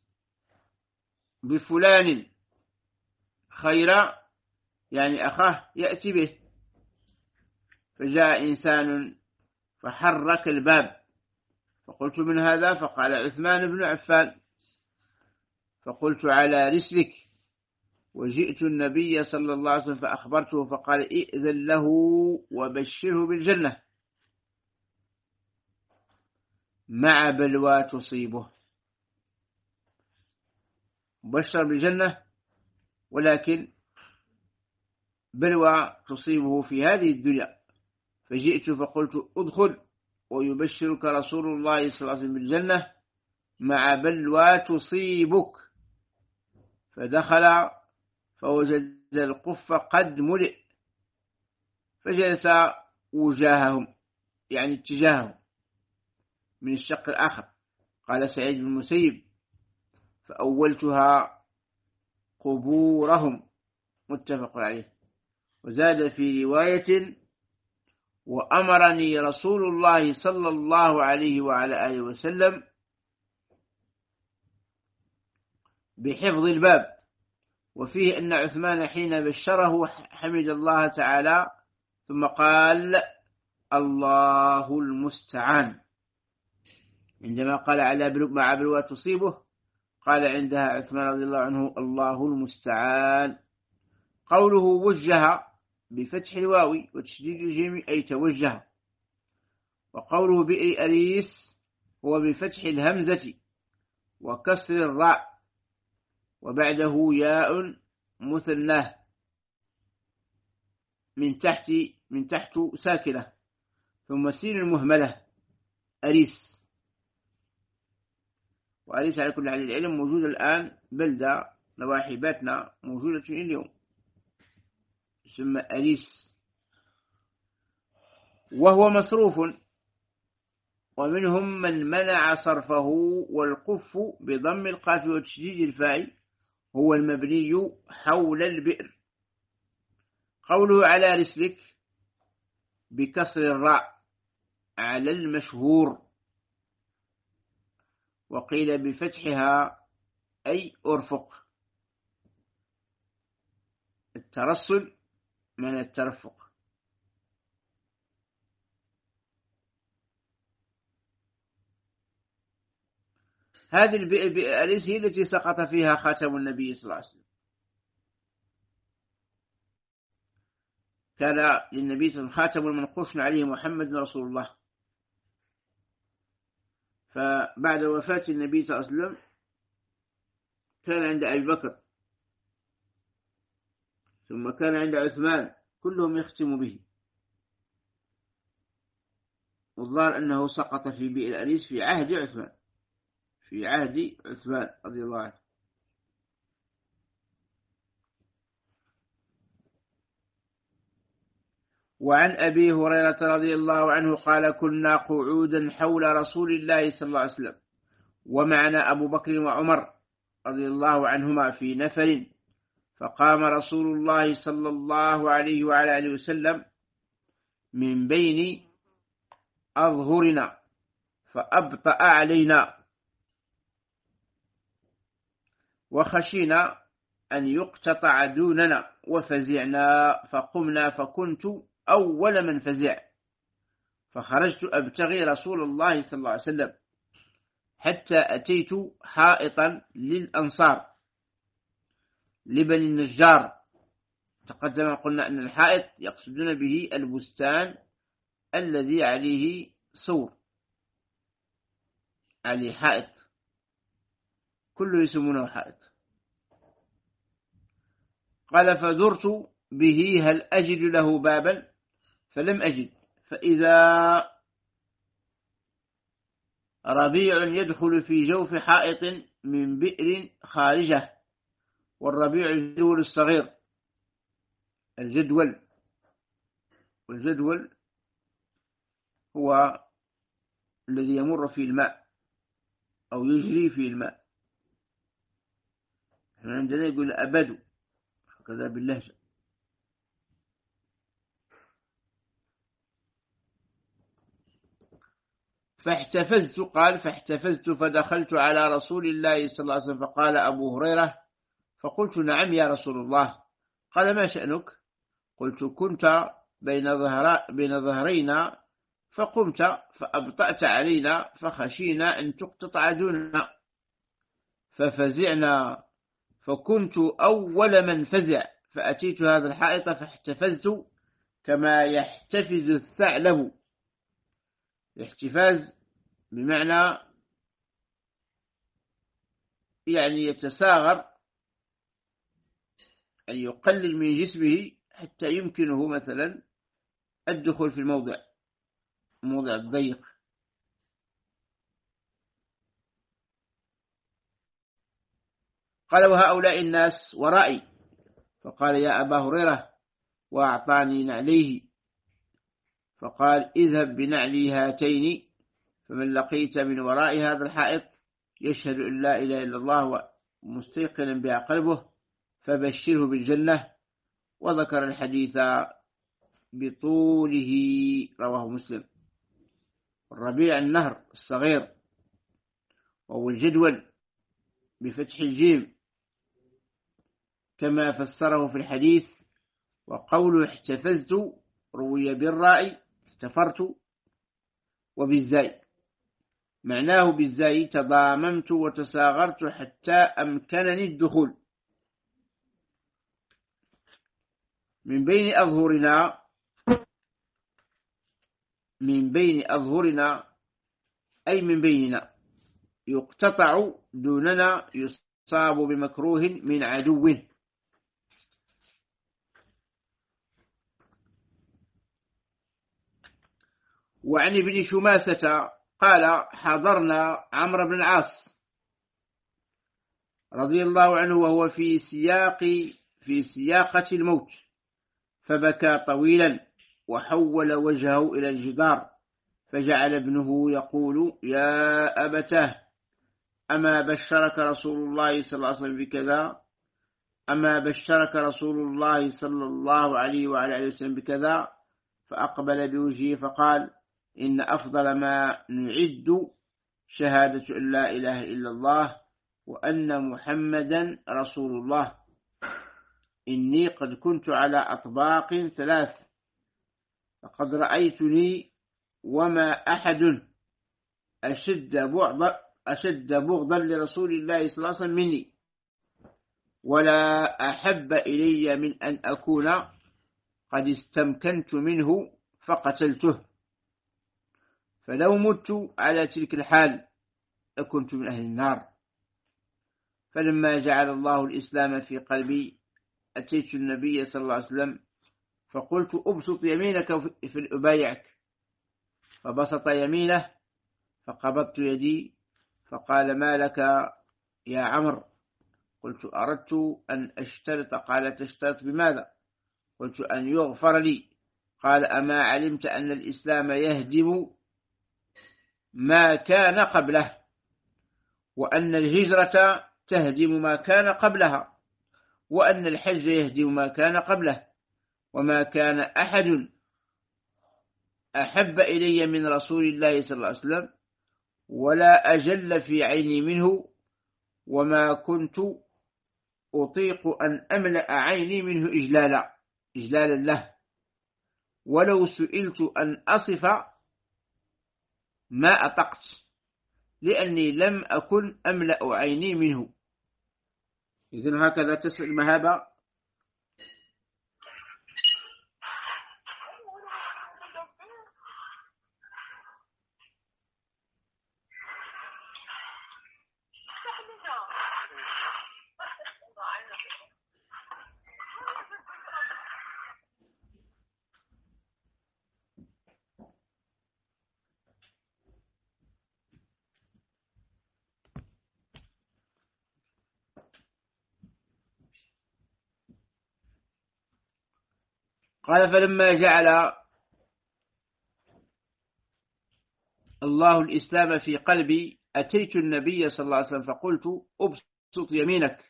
بفلان خيرا يعني أخاه يأتي به. فجاء إنسان فحرك الباب، فقلت من هذا؟ فقال عثمان بن عفان. فقلت على رسلك، وجئت النبي صلى الله عليه وسلم فأخبرته فقال ائذن له وبشره بالجنة مع بلوى تصيبه. بشر بالجنة ولكن بلوى تصيبه في هذه الدنيا. فجئت فقلت ادخل ويبشرك رسول الله صلى الله عليه وسلم بالجنة مع بلوى تصيبك. فدخل فوجد القف قد ملئ، فجلس وجاههم يعني اتجاههم من الشق الآخر. قال سعيد بن المسيب فأولتها قبورهم، متفق عليه. وزاد في رواية وأمرني رسول الله صلى الله عليه وعلى آله وسلم بحفظ الباب. وفيه أن عثمان حين بشره حمد الله تعالى ثم قال الله المستعان. عندما قال على مع بلوى تصيبه قال عندها عثمان رضي الله عنه الله المستعان. قوله وجه بفتح الواو وتشديد الجيم أي توجه. وقوله بئر أريس هو بفتح الهمزة وكسر الراء وبعده ياء مثناه من تحت ساكنة ثم سين المهملة أريس. وأريس على كل حال العلم موجودة الآن بلدة نواحي باتنا موجودة اليوم يسمى أريس. وهو مصروف ومنهم من منع صرفه. والقف بضم القاف وتشديد الفاء هو المبني حول البئر. قوله على رسلك بكسر الراء على المشهور، وقيل بفتحها أي أرفق. الترسل من الترفق. هذه البئر أريس هي التي سقط فيها خاتم النبي صلى الله عليه وسلم. كان للنبي صلى الله عليه وسلم خاتم منقوش عليه محمد رسول الله. فبعد وفاة النبي صلى الله عليه وسلم كان عند أبي بكر ثم كان عند عثمان كلهم يختم به، والظاهر أنه سقط في بئر الأنيس في عهد عثمان، في عهد عثمان رضي الله عنه. وعن أبي هريرة رضي الله عنه قال كنا قعودا حول رسول الله صلى الله عليه وسلم ومعنا أبو بكر وعمر رضي الله عنهما في نفر، فقام رسول الله صلى الله عليه وعلى آله وسلم من بين أظهرنا فأبطأ علينا، وخشينا أن يقتطع دوننا وفزعنا، فقمنا فكنت أول من فزع، فخرجت أبتغي رسول الله صلى الله عليه وسلم حتى أتيت حائطا للأنصار لبني النجار. تقدم قلنا أن الحائط يقصدون به البستان الذي عليه سور، عليه حائط، كله يسمونه حائط. قال فدرت به هل أجد له بابا فلم أجد، فإذا ربيع يدخل في جوف حائط من بئر خارجه، والربيع الجدول الصغير، الجدول، والجدول هو الذي يمر فيه الماء أو يجري فيه الماء. عندنا يقول أبد هكذا باللهجة. فاحتفزت، قال فاحتفزت فدخلت على رسول الله صلى الله عليه وسلم فقال أبو هريرة، فقلت نعم يا رسول الله. قال ما شأنك؟ قلت كنت بين ظهرينا فقمت فأبطأت علينا فخشينا أن تقتطع دوننا ففزعنا، فكنت أول من فزع، فأتيت هذا الحائط فاحتفزت كما يحتفز الثعلب. الاحتفاز بمعنى يعني يتساغر، أن يقلل من جسمه حتى يمكنه مثلا الدخول في الموضع الضيق. قال وهؤلاء الناس ورائي، فقال يا أبا هريرة، وأعطاني نعليه، فقال اذهب بنعلي هاتين، فمن لقيت من وراء هذا الحائط يشهد أن لا إله إلا الله ومستيقنا بها قلبه فبشره بالجنة. وذكر الحديث بطوله، رواه مسلم. الربيع النهر الصغير، وهو الجدول بفتح الجيم كما فسره في الحديث. وقوله احتفزت روي بالراء احتفرت وبالزاي، معناه بالزاي تضاممت وتساغرت حتى أمكنني الدخول. من بين أظهرنا أي من بيننا، يقتطع دوننا، يصاب بمكروه من عدو. وعن ابن شماسة قال حضرنا عمرو بن العاص رضي الله عنه وهو في سياقة الموت، فبكى طويلا وحول وجهه إلى الجدار، فجعل ابنه يقول يا أبتاه أما بشرك رسول الله صلى الله عليه وسلم بكذا، أما بشرك رسول الله صلى الله عليه وعلى آله وسلم بكذا. فأقبل بوجهه فقال إن أفضل ما نعد شهادة أن لا إله إلا الله وأن محمدا رسول الله. إني قد كنت على أطباق 3، فقد رأيتني وما أحد أشد بغضا لرسول الله صلى الله عليه وسلم مني، ولا أحب إلي من أن أكون قد استمكنت منه فقتلته، فلو مت على تلك الحال لكنت من أهل النار. فلما جعل الله الإسلام في قلبي أتيت النبي صلى الله عليه وسلم فقلت أبسط يمينك في أبايعك، فبسط يمينه فقبضت يدي فقال ما لك يا عمرو؟ قلت أردت أن أشترط. قال تشترط بماذا؟ قلت أن يغفر لي. قال أما علمت أن الإسلام يهدم ما كان قبله، وأن الهجرة تهدم ما كان قبلها، وأن الحج يهدم ما كان قبله، وما كان أحد أحب إلي من رسول الله صلى الله عليه وسلم ولا أجل في عيني منه، وما كنت أطيق أن أملأ عيني منه إجلالا له، ولو سئلت أن أصف ما أطقت، لأني لم أكن أملأ عيني منه. إذن هكذا تسأل المهابة. قال فلما جعل الله الإسلام في قلبي أتيت النبي صلى الله عليه وسلم فقلت أبسط يمينك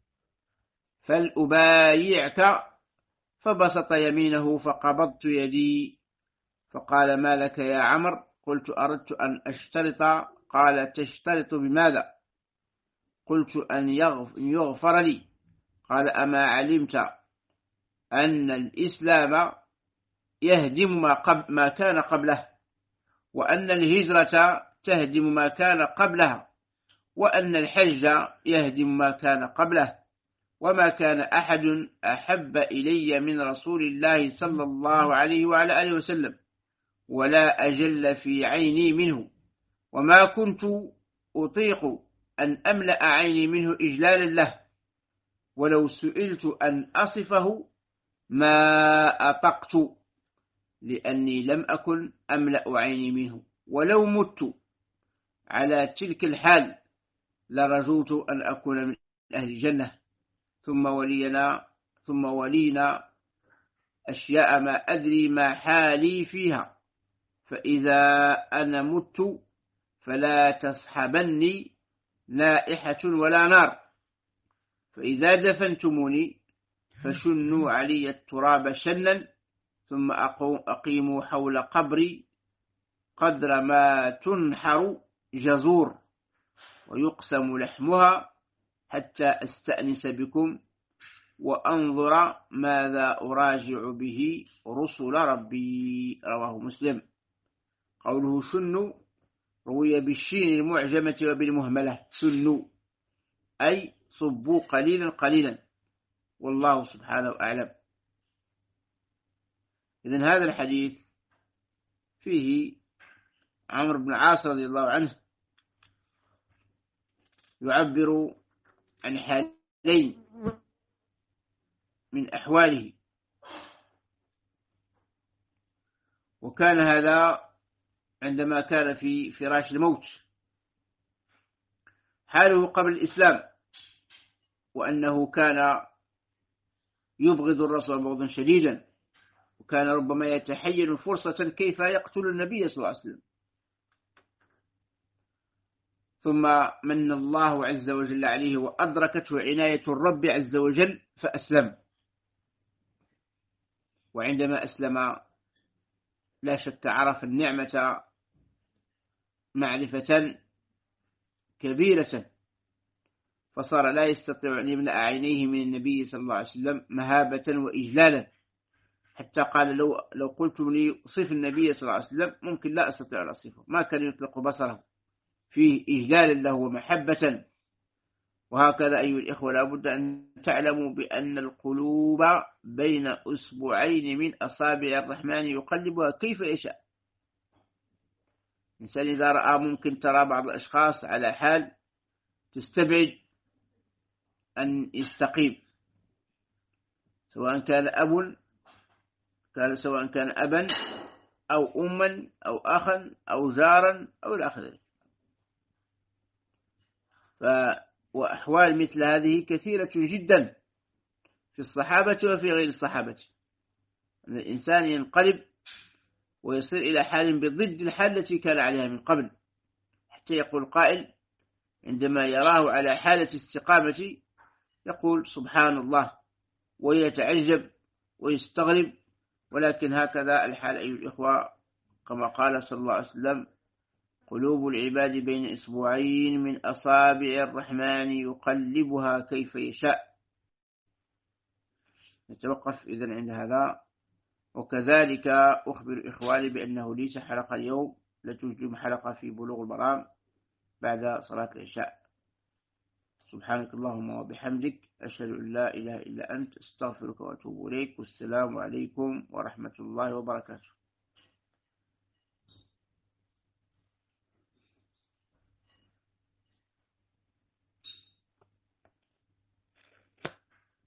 فلأبايعك، فبسط يمينه فقبضت يدي فقال ما لك يا عمرو؟ قلت أردت أن أشترط. قال تشترط بماذا؟ قلت أن يغفر لي. قال أما علمت أن الإسلام يهدم ما كان قبله، وأن الهجرة تهدم ما كان قبلها، وأن الحج يهدم ما كان قبله، وما كان أحد أحب إلي من رسول الله صلى الله عليه وعلى آله وسلم ولا أجل في عيني منه، وما كنت أطيق أن أملأ عيني منه إجلالا له، ولو سئلت أن أصفه ما أطقت، لأني لم أكن أملأ عيني منه، ولو مت على تلك الحال لرجوت أن أكون من أهل الجنة. ثم ولينا أشياء ما أدري ما حالي فيها، فإذا أنا مت فلا تصحبني نائحة ولا نار، فإذا دفنتموني فشنوا علي التراب شنا، ثم أقيموا حول قبري قدر ما تنحر جزور ويقسم لحمها حتى أستأنس بكم وأنظر ماذا أراجع به رسل ربي. رواه مسلم. قوله شن روي بالشين المعجمة وبالمهملة سن، أي صبوا قليلا قليلا، والله سبحانه أعلم. إذن هذا الحديث فيه عمرو بن العاص رضي الله عنه يعبر عن حالين من أحواله، وكان هذا عندما كان في فراش الموت. حاله قبل الإسلام وأنه كان يبغض الرسول بغضا شديدا، وكان ربما يتحين فرصة كيف يقتل النبي صلى الله عليه وسلم، ثم من الله عز وجل عليه وأدركته عناية الرب عز وجل فأسلم. وعندما أسلم لا شك عرف النعمة معرفة كبيرة، فصار لا يستطيع أن يملأ عينيه من النبي صلى الله عليه وسلم مهابة وإجلالا، حتى قال لو قلت لي صف النبي صلى الله عليه وسلم ممكن لا أستطيع أن أصفه، ما كان يطلق بصره، فيه إجلالا له ومحبة. وهكذا أيها الإخوة لا بد أن تعلموا بأن القلوب بين أسبوعين من أصابع الرحمن يقلبها كيف يشاء. الإنسان إذا رأى ممكن ترى بعض الأشخاص على حال تستبعد أن يستقيم، سواء كان سواء كان أبا أو أما أو أخا أو زارا أو إلى آخره. وأحوال مثل هذه كثيرة جدا في الصحابة وفي غير الصحابة، أن الإنسان ينقلب ويصير إلى حال بضد الحال التي كان عليها من قبل، حتى يقول قائل عندما يراه على حالة استقامة يقول سبحان الله، ويتعجب ويستغرب. ولكن هكذا الحال أيها الإخوة، كما قال صلى الله عليه وسلم: قلوب العباد بين إصبعين من أصابع الرحمن يقلبها كيف يشاء. نتوقف إذن عند هذا. وكذلك أخبر إخواني بأنه ليس حلقة اليوم، لتوجد حلقة في بلوغ المرام بعد صلاة العشاء. سبحانك اللهم وبحمدك، أشهد أن لا إله إلا أنت، استغفرك وأتوب إليك، والسلام عليكم ورحمة الله وبركاته.